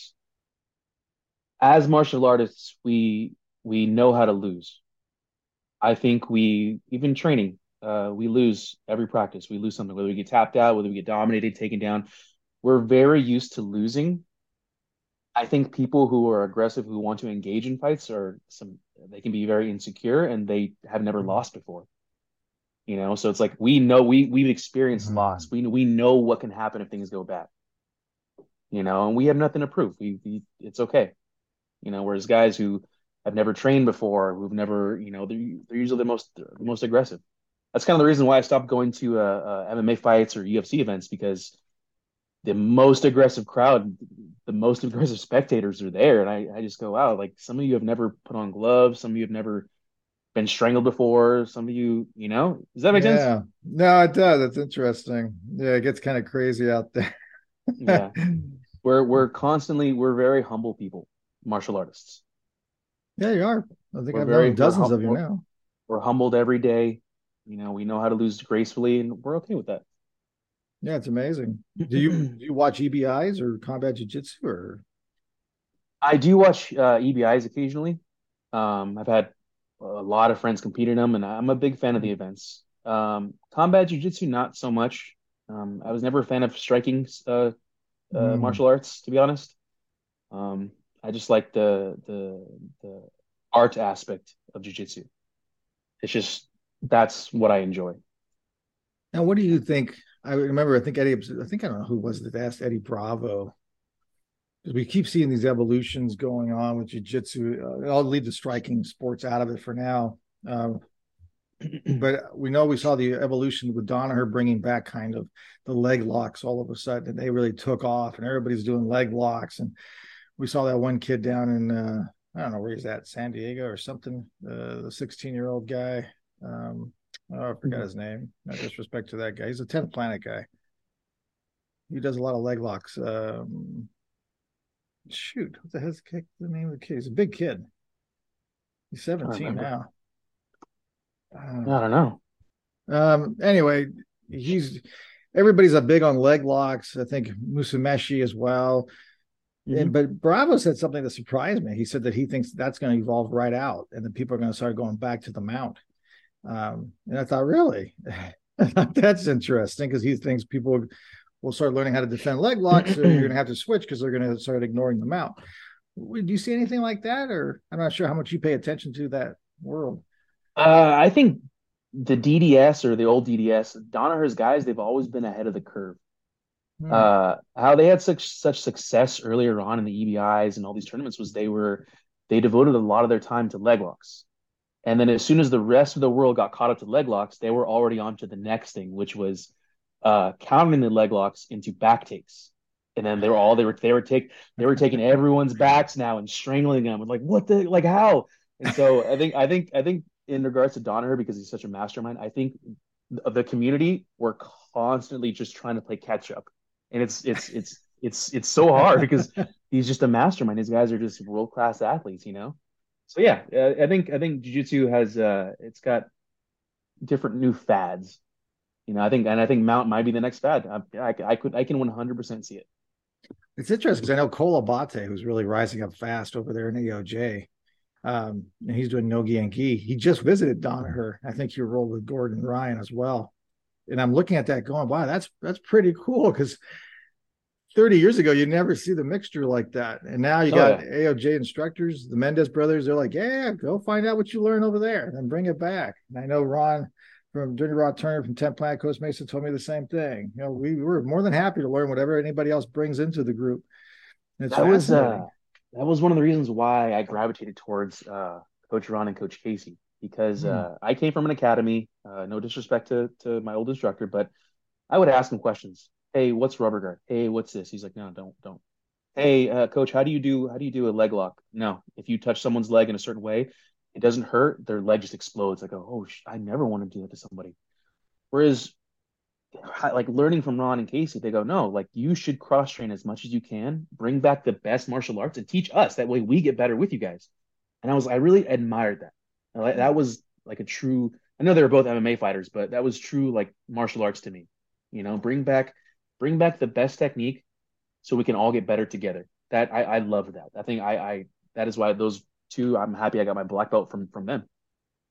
as martial artists, we know how to lose. I think even training, we lose every practice. We lose something, whether we get tapped out, whether we get dominated, taken down. We're very used to losing. I think people who are aggressive, who want to engage in fights, they can be very insecure and they have never lost before. So it's like we know we've experienced loss. Mhm. We know what can happen if things go bad. And we have nothing to prove. It's okay. Whereas guys who have never trained before, who've never, they're usually the most aggressive. That's kind of the reason why I stopped going to MMA fights or UFC events, because the most aggressive crowd, the most aggressive spectators are there. And I just go, wow, like some of you have never put on gloves. Some of you have never been strangled before. Some of you, does that make sense? Yeah. No, it does. It's interesting. Yeah, it gets kind of crazy out there. Yeah. We're very humble people, martial artists. Yeah, you are. I think We're I've very, known dozens of you now. we're humbled every day. We know how to lose gracefully and we're okay with that. Yeah, it's amazing. Do you watch EBIs or combat jiu-jitsu or I do watch EBIs occasionally. I've had a lot of friends compete in them, and I'm a big fan of the events. Combat jiu-jitsu, not so much. I was never a fan of striking Mm. martial arts, to be honest. I just like the art aspect of jiu-jitsu. It's just that's what I enjoy. Now, what do you think? I remember, I don't know who was it that asked Eddie Bravo, because we keep seeing these evolutions going on with jiu-jitsu. I'll leave the striking sports out of it for now. But we know we saw the evolution with Danaher bringing back kind of the leg locks all of a sudden, and they really took off, and everybody's doing leg locks. And we saw that one kid down in I don't know where he's at, San Diego or something. The 16-year-old guy. Oh, I forgot his name. No disrespect to that guy. He's a 10th Planet guy. He does a lot of leg locks. Shoot, what the hell's the name of the kid? He's a big kid. He's I don't 17 remember. now. I don't know. Anyway, he's everybody's a big on leg locks. I think Musameshi as well. Hmm. But Bravo said something that surprised me. He said that he thinks that's going to evolve right out, and that people are going to start going back to the mount. And I thought, really, that's interesting, because he thinks people will start learning how to defend leg locks. So you're going to have to switch because they're going to start ignoring the mount. Do you see anything like that, or I'm not sure how much you pay attention to that world? I think the DDS or the old DDS, Danaher's guys, they've always been ahead of the curve. Hmm. How they had such success earlier on in the EBIs and all these tournaments was they devoted a lot of their time to leg locks. And then as soon as the rest of the world got caught up to leg locks, they were already on to the next thing, which was countering the leg locks into back takes. And then they were taking everyone's backs now and strangling them. And like, what the like how? And so I think in regards to Donaher, because he's such a mastermind, I think the community were constantly just trying to play catch up. And it's so hard because he's just a mastermind. These guys are just world class athletes. So yeah, I think jiu-jitsu has it's got different new fads. I think Mount might be the next fad. I can 100% see it. It's interesting because I know Cole Abate, who's really rising up fast over there in AOJ. And he's doing Nogi and Gi. He just visited Danaher. I think he rolled with Gordon Ryan as well. And I'm looking at that going, wow, that's pretty cool, because 30 years ago, you never see the mixture like that. And now you Oh got yeah, AOJ instructors, the Mendez brothers. They're like, yeah, go find out what you learn over there and then bring it back. And I know Ron from Dirty Rod Turner from 10 Planet Coast Mesa told me the same thing. We were more than happy to learn whatever anybody else brings into the group. And it's that was fascinating. uh that was one of the reasons why I gravitated towards Coach Ron and Coach Casey, because Hmm. I came from an academy. No disrespect to my old instructor, but I would ask him questions. Hey, what's rubber guard? Hey, what's this? He's like, no, don't. Hey, coach, how do you do a leg lock? No, if you touch someone's leg in a certain way, it doesn't hurt. Their leg just explodes. I go, oh, I never want to do that to somebody. Whereas, like learning from Ron and Casey, they go, no, like you should cross train as much as you can, bring back the best martial arts, and teach us. That way, we get better with you guys. And I really admired that. That was like a true. I know they were both MMA fighters, but that was true like martial arts to me. Bring back the best technique so we can all get better together. That I love that. I think I that is why those two. I'm happy I got my black belt from them.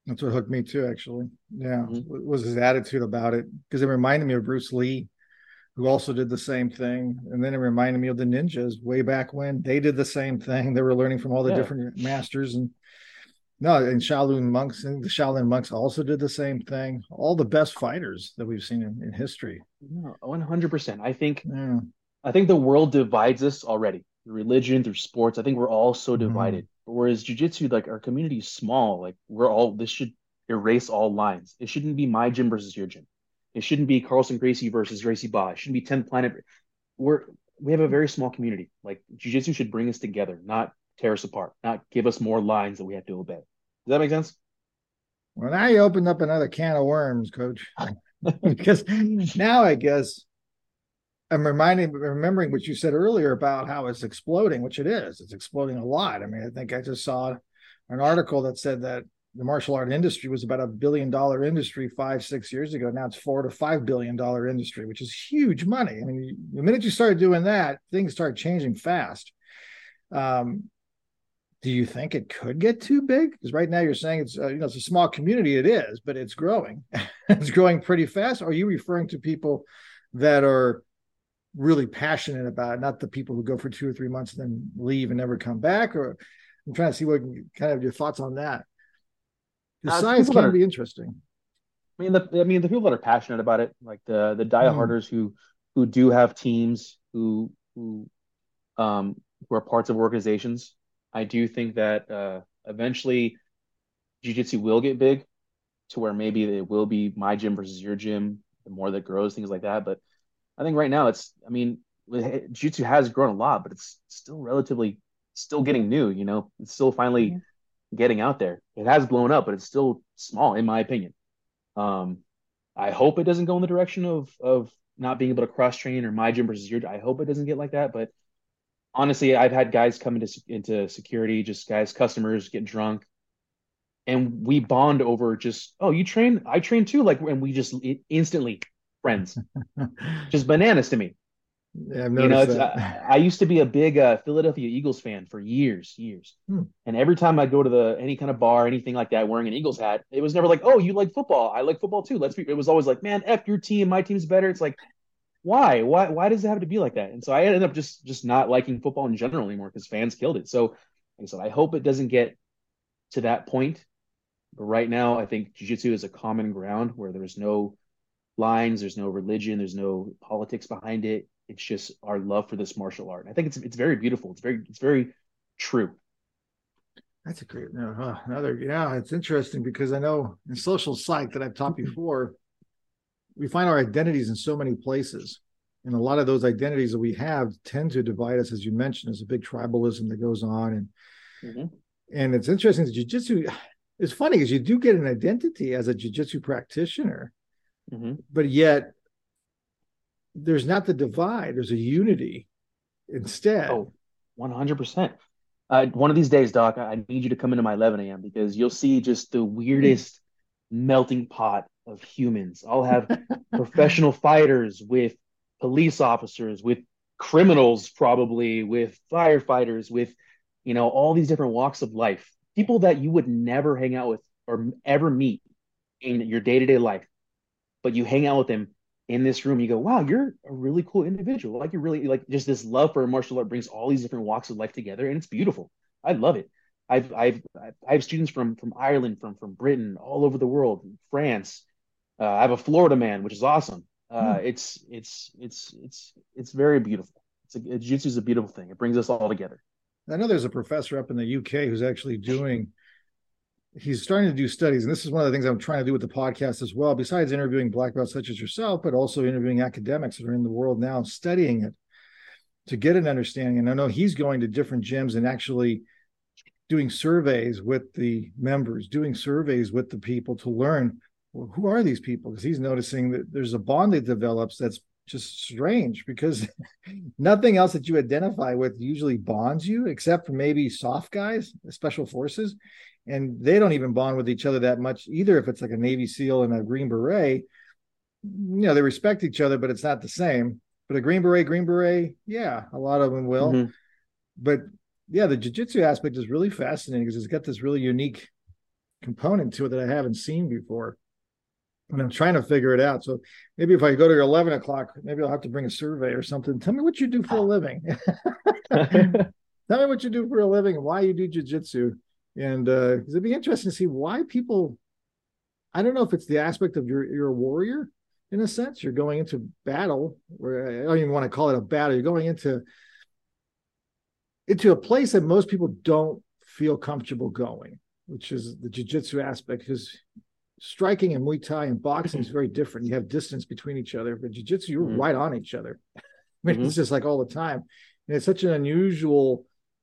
That's what hooked me too, actually. Yeah, Mm-hmm. was his attitude about it, because it reminded me of Bruce Lee, who also did the same thing. And then it reminded me of the ninjas way back when they did the same thing. They were learning from all the Yeah. different masters. And no, and Shaolin monks, and the Shaolin monks also did the same thing. All the best fighters that we've seen in history. No, 100%. Yeah. I think the world divides us already through religion, through sports. I think we're all so Mm-hmm. divided. Whereas jujitsu, like our community is small. Like we're all, this should erase all lines. It shouldn't be my gym versus your gym. It shouldn't be Carlson Gracie versus Gracie Ba. It shouldn't be 10th Planet. We're, we have a very small community. Like jujitsu should bring us together, not tear us apart, not give us more lines that we have to obey. Does that make sense? Well, now you opened up another can of worms, Coach. Because now I guess I'm remembering what you said earlier about how it's exploding, which it is. It's exploding a lot. I mean, I think I just saw an article that said that the martial art industry was about $1 billion industry 5, 6 years ago. Now it's $4 to $5 billion industry, which is huge money. I mean, the minute you started doing that, things start changing fast. Um, do you think it could get too big? Because right now you're saying it's it's a small community. It is, but it's growing. It's growing pretty fast. Are you referring to people that are really passionate about it, not the people who go for 2 or 3 months and then leave and never come back? Or I'm trying to see what kind of your thoughts on that. The The science people that can are, be interesting. I mean, the people that are passionate about it, like the Hmm. dieharders who do have teams um who are parts of organizations. I do think that eventually jiu-jitsu will get big to where maybe it will be my gym versus your gym, the more that grows, things like that. But I think right now I mean, jiu-jitsu has grown a lot, but it's still relatively still getting new, you know. It's still finally getting out there. It has blown up, but it's still small in my opinion. Um, I hope it doesn't go in the direction of not being able to cross train or my gym versus your. I hope it doesn't get like that. But honestly, I've had guys come into security, just guys, customers get drunk, and we bond over just, oh, you train, I train too, like, and we just instantly friends, just bananas to me. Yeah, I've You know, noticed it's that. I used to be a big Philadelphia Eagles fan for years, Hmm. and every time I go to the any kind of bar, anything like that, wearing an Eagles hat, it was never like, oh, you like football, I like football too. Let's be. It was always like, man, f your team, my team's better. It's like, why does it have to be like that? And so I ended up just not liking football in general anymore because fans killed it. So like I said, I hope it doesn't get to that point. But right now, I think jiu-jitsu is a common ground where there's no lines, there's no religion, there's no politics behind it. It's just our love for this martial art. And I think it's very beautiful. It's very true. That's a great another. Yeah, it's interesting because I know in social psych that I've taught before, we find our identities in so many places. And a lot of those identities that we have tend to divide us, as you mentioned. There's a big tribalism that goes on. Mm-hmm. And it's interesting that jiu-jitsu, it's funny because you do get an identity as a jiu-jitsu practitioner, Mm-hmm. but yet there's not the divide, there's a unity instead. Oh, 100%. One of these days, Doc, I need you to come into my 11 a.m. because you'll see just the weirdest melting pot of humans. I'll have professional fighters with police officers, with criminals, probably with firefighters, with, all these different walks of life. People that you would never hang out with or ever meet in your day-to-day life, but you hang out with them in this room, you go, wow, you're a really cool individual. Like you're really like just this love for martial art brings all these different walks of life together, and it's beautiful. I love it. I have students from Ireland, from Britain, all over the world, France. I have a Florida man, which is awesome. It's very beautiful. Jiu-jitsu is a beautiful thing. It brings us all together. I know there's a professor up in the UK who's actually he's starting to do studies, and this is one of the things I'm trying to do with the podcast as well, besides interviewing black belts such as yourself, but also interviewing academics that are in the world now studying it to get an understanding. And I know he's going to different gyms and actually doing surveys with the members, doing surveys with the people to learn, well, who are these people? Because he's noticing that there's a bond that develops that's just strange, because nothing else that you identify with usually bonds you, except for maybe soft guys, special forces. And they don't even bond with each other that much either. If it's like a Navy SEAL and a Green Beret, they respect each other, but it's not the same. But a Green Beret, yeah, a lot of them will. Mm-hmm. But yeah, the jiu-jitsu aspect is really fascinating because it's got this really unique component to it that I haven't seen before. And I'm trying to figure it out. So maybe if I go to your 11 o'clock, maybe I'll have to bring a survey or something. Tell me what you do for a living. Tell me what you do for a living and why you do jiu-jitsu. And it'd be interesting to see why people, I don't know if it's the aspect of you're a warrior in a sense. You're going into battle, or I don't even want to call it a battle. You're going into a place that most people don't feel comfortable going, which is the jiu-jitsu aspect, because striking and Muay Thai and boxing is very different. You have distance between each other, but jiu-jitsu, you're right on each other. I mean, it's just like all the time. And it's such an unusual,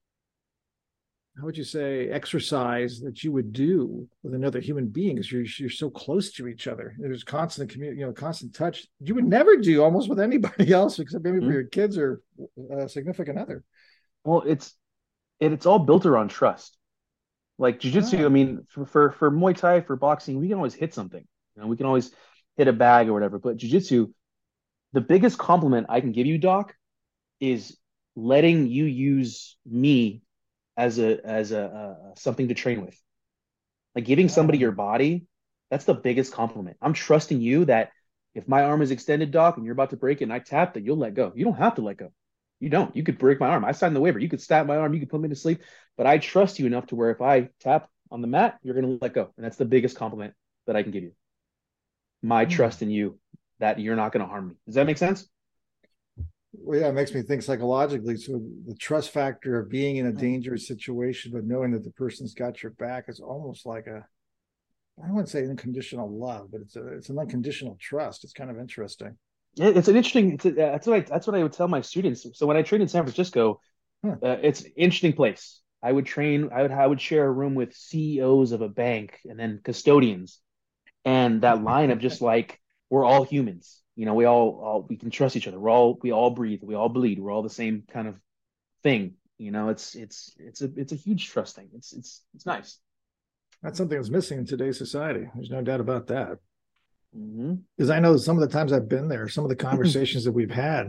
how would you say, exercise that you would do with another human being, because you're so close to each other. There's constant constant touch. You would never do almost with anybody else, except maybe for your kids or a significant other. Well, it's all built around trust. Like jiu-jitsu, I mean, for Muay Thai, for boxing, we can always hit something. We can always hit a bag or whatever. But jiu-jitsu, the biggest compliment I can give you, Doc, is letting you use me as a something to train with. Like giving somebody your body, that's the biggest compliment. I'm trusting you that if my arm is extended, Doc, and you're about to break it and I tap, that you'll let go. You don't have to let go. You don't. You could break my arm. I signed the waiver. You could stab my arm. You could put me to sleep. But I trust you enough to where if I tap on the mat, you're going to let go. And that's the biggest compliment that I can give you. My trust in you that you're not going to harm me. Does that make sense? Well, yeah, it makes me think psychologically. So the trust factor of being in a dangerous situation, but knowing that the person's got your back is almost like I don't want to say unconditional love, but it's an unconditional trust. It's kind of interesting. Yeah, it's an interesting. That's what I would tell my students. So when I trained in San Francisco, it's an interesting place. I would share a room with CEOs of a bank and then custodians, and that line of just like we're all humans. We can trust each other. We all breathe. We all bleed. We're all the same kind of thing. It's a huge trust thing. It's nice. That's something that's missing in today's society. There's no doubt about that. Mm-hmm. Because I know some of the times I've been there, some of the conversations that we've had,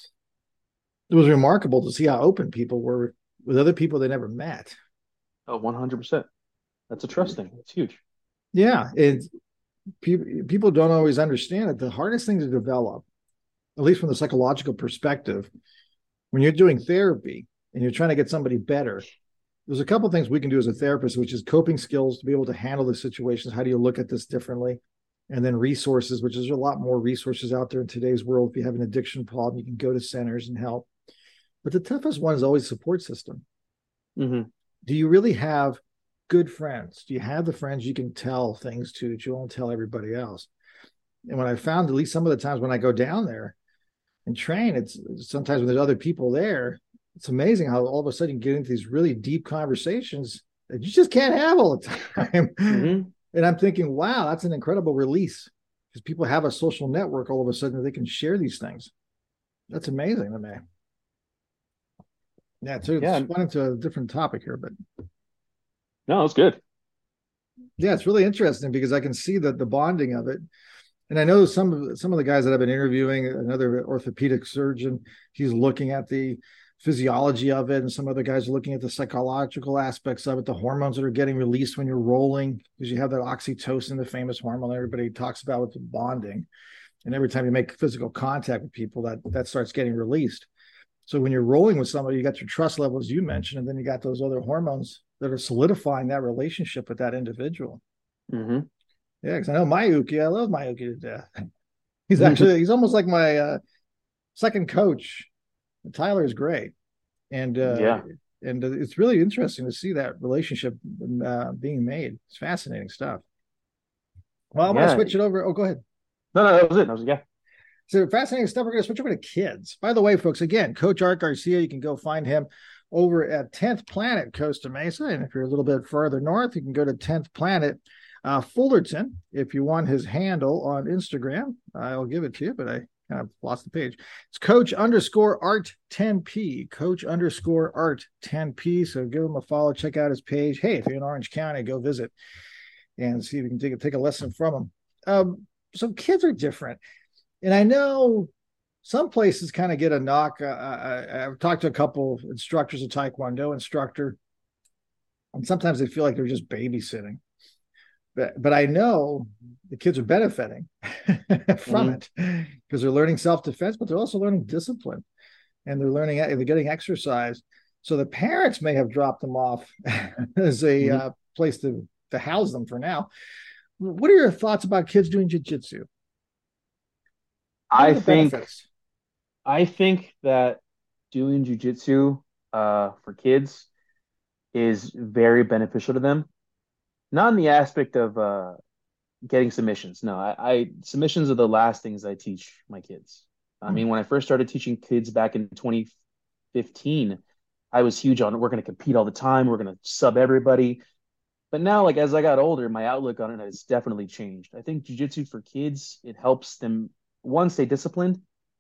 it was remarkable to see how open people were with other people they never met. Oh, 100%. That's a trust thing. It's huge. Yeah. People don't always understand it. The hardest thing to develop, at least from the psychological perspective, when you're doing therapy and you're trying to get somebody better, there's a couple of things we can do as a therapist, which is coping skills to be able to handle the situations. How do you look at this differently? And then resources, which is a lot more resources out there in today's world. If you have an addiction problem, you can go to centers and help. But the toughest one is always support system. Mm-hmm. Do you really have good friends? Do you have the friends you can tell things to that you won't tell everybody else? And when I found, at least some of the times when I go down there and train, it's sometimes when there's other people there, it's amazing how all of a sudden you get into these really deep conversations that you just can't have all the time. Mm-hmm. And I'm thinking, wow, that's an incredible release, because people have a social network all of a sudden that they can share these things. That's amazing to me. Yeah, so it's went into a different topic here, but no, it's good. Yeah, it's really interesting because I can see the bonding of it. And I know some of the guys that I've been interviewing, another orthopedic surgeon, he's looking at the physiology of it, and some other guys are looking at the psychological aspects of it, the hormones that are getting released when you're rolling, because you have that oxytocin, the famous hormone everybody talks about with the bonding. And every time you make physical contact with people, that starts getting released. So when you're rolling with somebody, you got your trust levels you mentioned, and then you got those other hormones that are solidifying that relationship with that individual. Mm-hmm. Yeah, because I know Mayuki, I love Mayuki to death. He's almost like my second coach. Tyler is great. And and it's really interesting to see that relationship being made. It's fascinating stuff. Well, I'm going to switch it over. Oh, go ahead. No, that was it. Yeah. So fascinating stuff. We're going to switch over to kids. By the way, folks, again, Coach Art Garcia, you can go find him over at 10th Planet, Costa Mesa. And if you're a little bit further north, you can go to 10th Planet, Fullerton. If you want his handle on Instagram, I'll give it to you, but I kind of lost the page. It's Coach_Art10P, Coach_Art10P. So give him a follow, check out his page. Hey, if you're in Orange County, go visit and see if you can take a lesson from him. So kids are different. And I know some places kind of get a knock. I've talked to a couple of instructors, a Taekwondo instructor, and sometimes they feel like they're just babysitting. but I know the kids are benefiting from Hmm. it because they're learning self-defense, but they're also learning discipline, and they're getting exercise. So the parents may have dropped them off as a Hmm. place to house them for now. What are your thoughts about kids doing jujitsu? What are I the think benefits? I think that doing jujitsu for kids is very beneficial to them. Not in the aspect of getting submissions. No, submissions are the last things I teach my kids. I Hmm. mean, when I first started teaching kids back in 2015, I was huge on we're going to compete all the time. We're going to sub everybody. But now, like as I got older, my outlook on it has definitely changed. I think jujitsu for kids, it helps them one stay disciplined,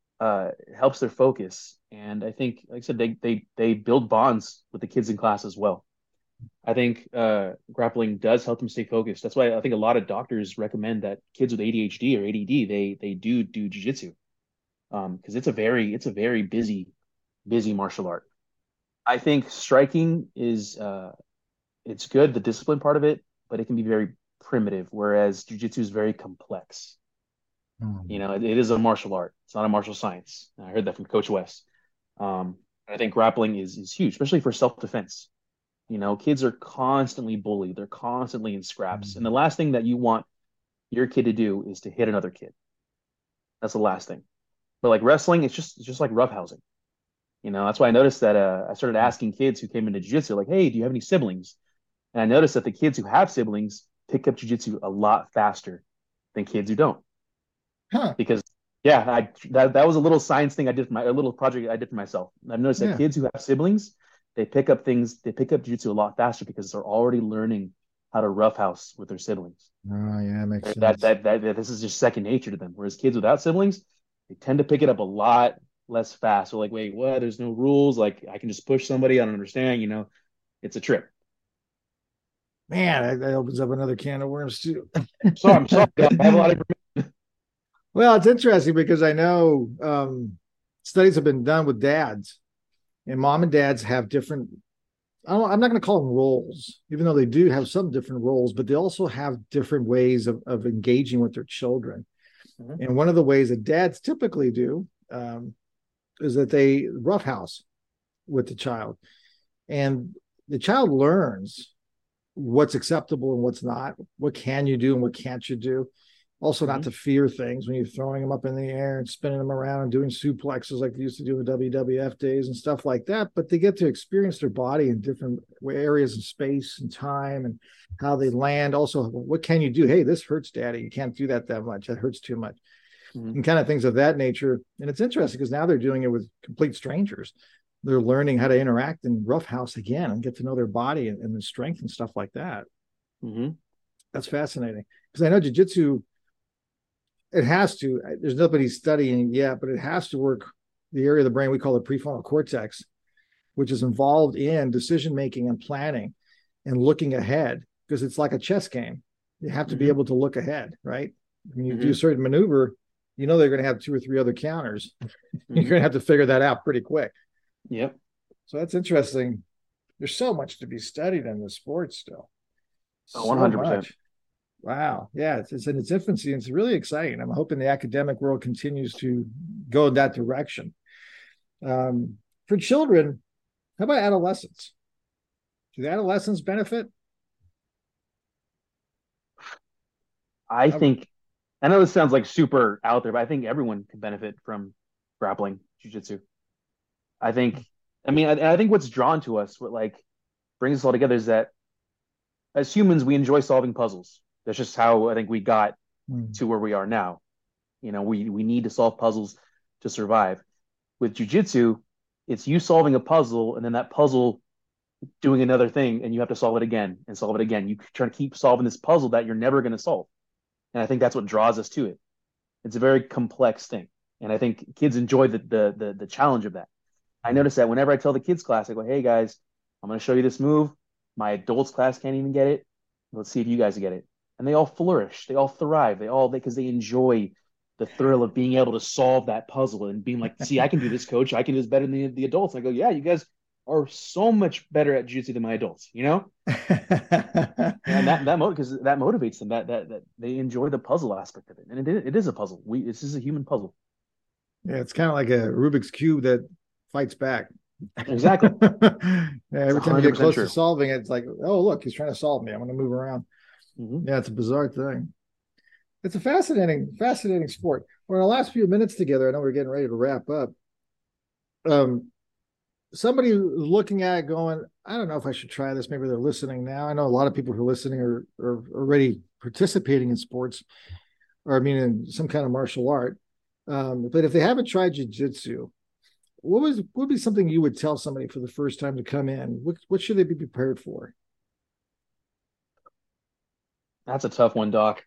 it helps their focus, and I think, like I said, they build bonds with the kids in class as well. I think grappling does help them stay focused. That's why I think a lot of doctors recommend that kids with ADHD or ADD they do jujitsu because it's a very busy martial art. I think striking is it's good, the discipline part of it, but it can be very primitive, whereas jujitsu is very complex. You Hmm. know, it is a martial art. It's not a martial science. I heard that from Coach West. I think grappling is huge, especially for self defense. You know, kids are constantly bullied. They're constantly in scraps. And the Hmm. last thing that you want your kid to do is to hit another kid. That's the last thing. But like wrestling, it's just like roughhousing. You know, that's why I noticed that I started asking kids who came into jiu-jitsu, like, hey, do you have any siblings? And I noticed that the kids who have siblings pick up jiu-jitsu a lot faster than kids who don't. Huh. Because yeah, that was a little science thing I did for a little project I did for myself. I've noticed that Yeah. kids who have siblings, they pick up jiu-jitsu a lot faster because they're already learning how to roughhouse with their siblings. Oh, yeah, makes That, sense. that that that this is just second nature to them. Whereas kids without siblings, they tend to pick it up a lot less fast. So like, wait, what? There's no rules. Like I can just push somebody. I don't understand. You know, it's a trip. Man, that opens up another can of worms too. So I'm sorry, I have a lot of. Well, it's interesting because I know studies have been done with dads, and mom and dads have different. I'm not going to call them roles, even though they do have some different roles, but they also have different ways of engaging with their children. Mhm. And one of the ways that dads typically do is that they roughhouse with the child, and the child learns what's acceptable and what's not. What can you do and what can't you do? Also, not Mhm. to fear things when you're throwing them up in the air and spinning them around and doing suplexes like they used to do in the WWF days and stuff like that. But they get to experience their body in different areas of space and time and how they land. Also, what can you do? Hey, this hurts, daddy. You can't do that much. That hurts too much. Mhm. And kind of things of that nature. And it's interesting because now they're doing it with complete strangers. They're learning how to interact in roughhouse again and get to know their body and the strength and stuff like that. Mhm. That's fascinating because I know jujitsu, it has to, there's nobody studying yet, but it has to work the area of the brain we call the prefrontal cortex, which is involved in decision making and planning and looking ahead because it's like a chess game. You have to be Mhm. able to look ahead, right? When you do a Mhm. certain maneuver, you know they're going to have two or three other counters. You're Mhm. going to have to figure that out pretty quick. Yep. So that's interesting. There's so much to be studied in the sport still. Oh, So 100%. much. Wow. Yeah, it's in its infancy. And it's really exciting. I'm hoping the academic world continues to go in that direction. For children, how about adolescents? Do the adolescents benefit? I How, think I know this sounds like super out there, but I think everyone can benefit from grappling jujitsu. I think, I think what's drawn to us, what like brings us all together is that as humans, we enjoy solving puzzles. That's just how I think we got hmm. to where we are now. You know, we need to solve puzzles to survive. With jujitsu, it's you solving a puzzle and then that puzzle doing another thing, and you have to solve it again and solve it again. You try to keep solving this puzzle that you're never going to solve, and I think that's what draws us to it. It's a very complex thing, and I think kids enjoy the challenge of that. I notice that whenever I tell the kids class, I go, "Hey guys, I'm going to show you this move. My adults class can't even get it. Let's see if you guys get it." And they all flourish. They all thrive. They all because they enjoy the thrill of being able to solve that puzzle and being like, "See, I can do this, coach. I can do this better than the adults." And I go, "Yeah, you guys." are so much better at jiu-jitsu than my adults, you know? And because that motivates them, that they enjoy the puzzle aspect of it. And it is a puzzle. This is a human puzzle. Yeah, it's kind of like a Rubik's Cube that fights back. Exactly. Yeah, every time you get close true. to solving it, it's like, oh, look, he's trying to solve me. I'm going to move around. Mm-hmm. Yeah, it's a bizarre thing. It's a fascinating sport. Well, in the last few minutes together, I know we're getting ready to wrap up. Somebody looking at it going, I don't know if I should try this. Maybe they're listening now. I know a lot of people who are listening are already participating in sports, or I mean, in some kind of martial art. But if they haven't tried jiu-jitsu, what would be something you would tell somebody for the first time to come in? What should they be prepared for? That's a tough one, Doc.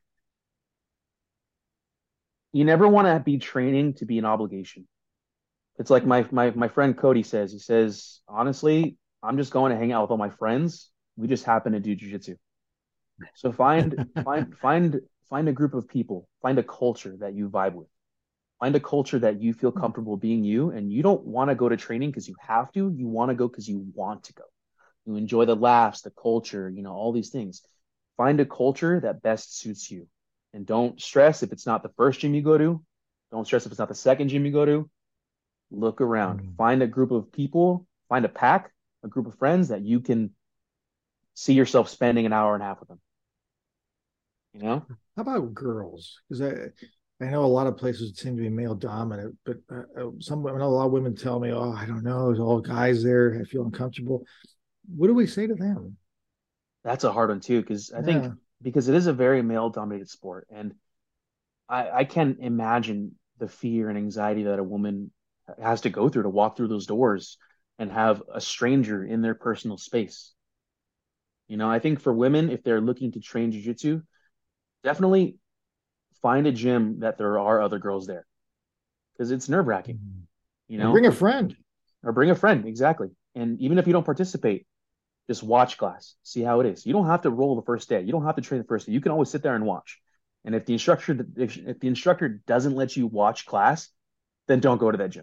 You never want to be training to be an obligation. It's like my friend Cody says. He says, honestly, I'm just going to hang out with all my friends. We just happen to do jujitsu. So find a group of people. Find a culture that you vibe with. Find a culture that you feel comfortable being you, and you don't want to go to training because you have to. You want to go because you want to go. You enjoy the laughs, the culture, all these things. Find a culture that best suits you, and don't stress if it's not the first gym you go to. Don't stress if it's not the second gym you go to. Look around. Find a group of people. Find a pack, a group of friends that you can see yourself spending an hour and a half with them. How about girls? Because I know a lot of places seem to be male dominant, but some women, a lot of women tell me, "Oh, I don't know, there's all guys there. I feel uncomfortable." What do we say to them? That's a hard one too, because I think because it is a very male dominated sport, and I can imagine the fear and anxiety that a woman has to go through to walk through those doors and have a stranger in their personal space. I think for women, if they're looking to train jiu-jitsu, definitely find a gym that there are other girls there, because it's nerve-wracking. Bring a friend. Or bring a friend, exactly. And even if you don't participate, just watch class, see how it is. You don't have to roll the first day. You don't have to train the first day. You can always sit there and watch. And if the instructor doesn't let you watch class, then don't go to that gym.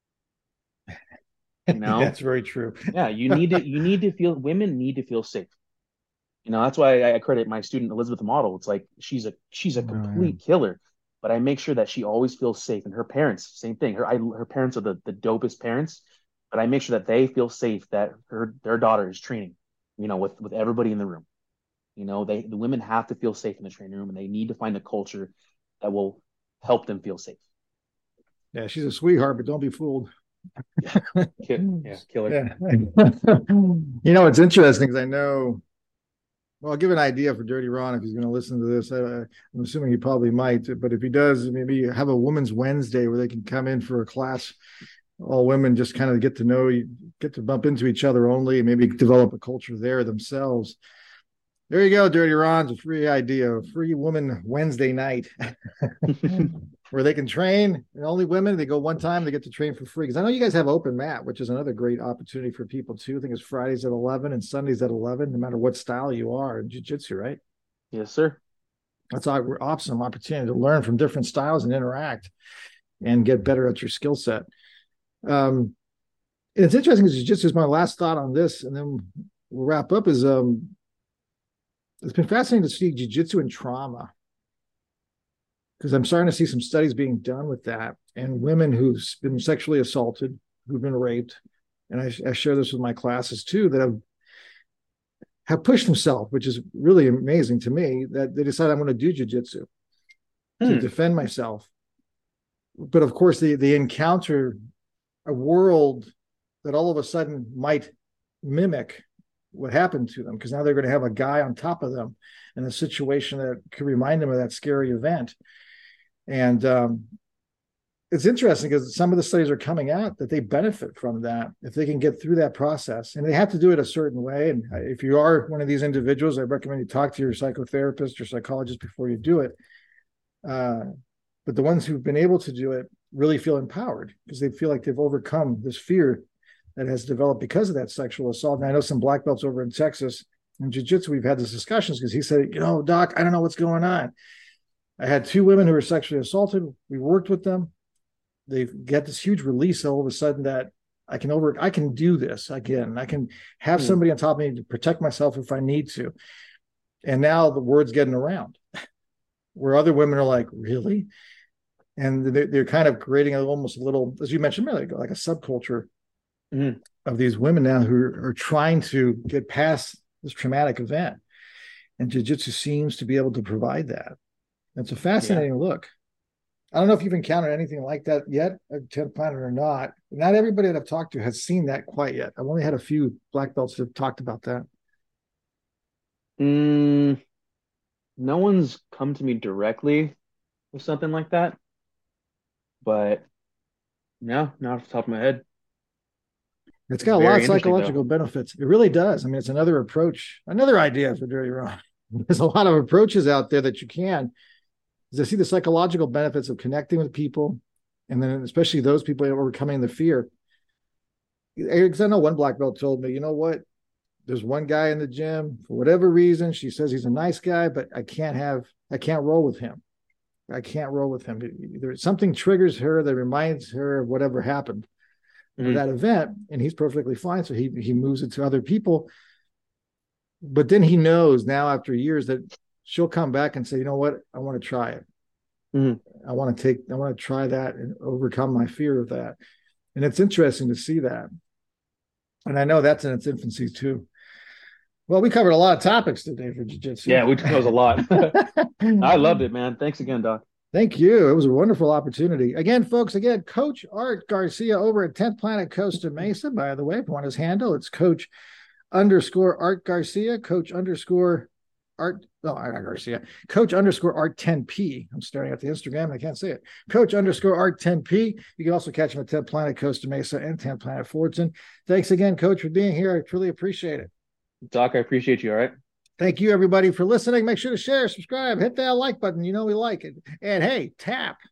That's very true. Yeah, you need to feel. Women need to feel safe. That's why I credit my student Elizabeth Model. It's like she's a complete killer, but I make sure that she always feels safe. And her parents, same thing. Her parents are the dopest parents, but I make sure that they feel safe that their daughter is training, with everybody in the room. The women have to feel safe in the training room, and they need to find a culture that will help them feel safe. Yeah, she's a sweetheart, but don't be fooled. Killer. Yeah. It's interesting because I know. Well, I'll give an idea for Dirty Ron if he's going to listen to this. I'm assuming he probably might, but if he does, maybe have a Women's Wednesday where they can come in for a class. All women just kind of get to bump into each other only, and maybe develop a culture there themselves. There you go, Dirty Ron's a free idea, a free Woman Wednesday night where they can train, and only women. They go one time, they get to train for free. Because I know you guys have open mat, which is another great opportunity for people too. I think it's Fridays at 11 and Sundays at 11, no matter what style you are in jiu-jitsu, right? Yes, sir. That's an awesome opportunity to learn from different styles and interact and get better at your skill set. It's interesting because jiu-jitsu is my last thought on this, and then we'll wrap up. Is it's been fascinating to see jiu-jitsu and trauma, because I'm starting to see some studies being done with that, and women who've been sexually assaulted, who've been raped, and I share this with my classes too, that have pushed themselves, which is really amazing to me, that they decide I'm going to do jiu-jitsu to defend myself. But of course, they encounter a world that all of a sudden might mimic what happened to them, because now they're going to have a guy on top of them in a situation that could remind them of that scary event. And it's interesting because some of the studies are coming out that they benefit from that if they can get through that process, and they have to do it a certain way. And if you are one of these individuals, I recommend you talk to your psychotherapist or psychologist before you do it. But the ones who've been able to do it really feel empowered because they feel like they've overcome this fear that has developed because of that sexual assault. And I know some black belts over in Texas in jiu-jitsu, we've had these discussions because he said, Doc, I don't know what's going on. I had 2 women who were sexually assaulted. We worked with them. They get this huge release all of a sudden that I can do this again. I can have somebody on top of me to protect myself if I need to. And now the word's getting around where other women are like, really? And they're kind of creating almost a little, as you mentioned earlier, like a subculture of these women now who are trying to get past this traumatic event. And jiu-jitsu seems to be able to provide that. It's a fascinating look. I don't know if you've encountered anything like that yet at 10th Planet or not. Not everybody that I've talked to has seen that quite yet. I've only had a few black belts that have talked about that. No one's come to me directly with something like that, but no, not off the top of my head. It's got a lot of psychological benefits. It really does. I mean, it's another approach, another idea for Dirty Ron. There's a lot of approaches out there that you can. I see the psychological benefits of connecting with people, and then especially those people overcoming the fear. Because I know one black belt told me, you know what? There's one guy in the gym, for whatever reason, she says he's a nice guy, but I can't roll with him. I can't roll with him. Either something triggers her that reminds her of whatever happened at that event, and he's perfectly fine. So he moves it to other people. But then he knows now after years that she'll come back and say, you know what? I want to try it. I want to try that and overcome my fear of that. And it's interesting to see that. And I know that's in its infancy too. Well, we covered a lot of topics today for jiu-jitsu. Yeah, that was a lot. I loved it, man. Thanks again, Doc. Thank you. It was a wonderful opportunity. Again, folks, Coach Art Garcia over at 10th Planet Costa Mesa, by the way, if you want his handle, it's Coach_Art Garcia, Coach_Art Art10P. I'm staring at the Instagram and I can't see it. Coach_Art10P. You can also catch him at 10th Planet Costa Mesa and 10th Planet Fullerton. Thanks again, Coach, for being here. I truly appreciate it. Doc, I appreciate you. All right. Thank you, everybody, for listening. Make sure to share, subscribe, hit that like button. You know we like it. And hey, tap.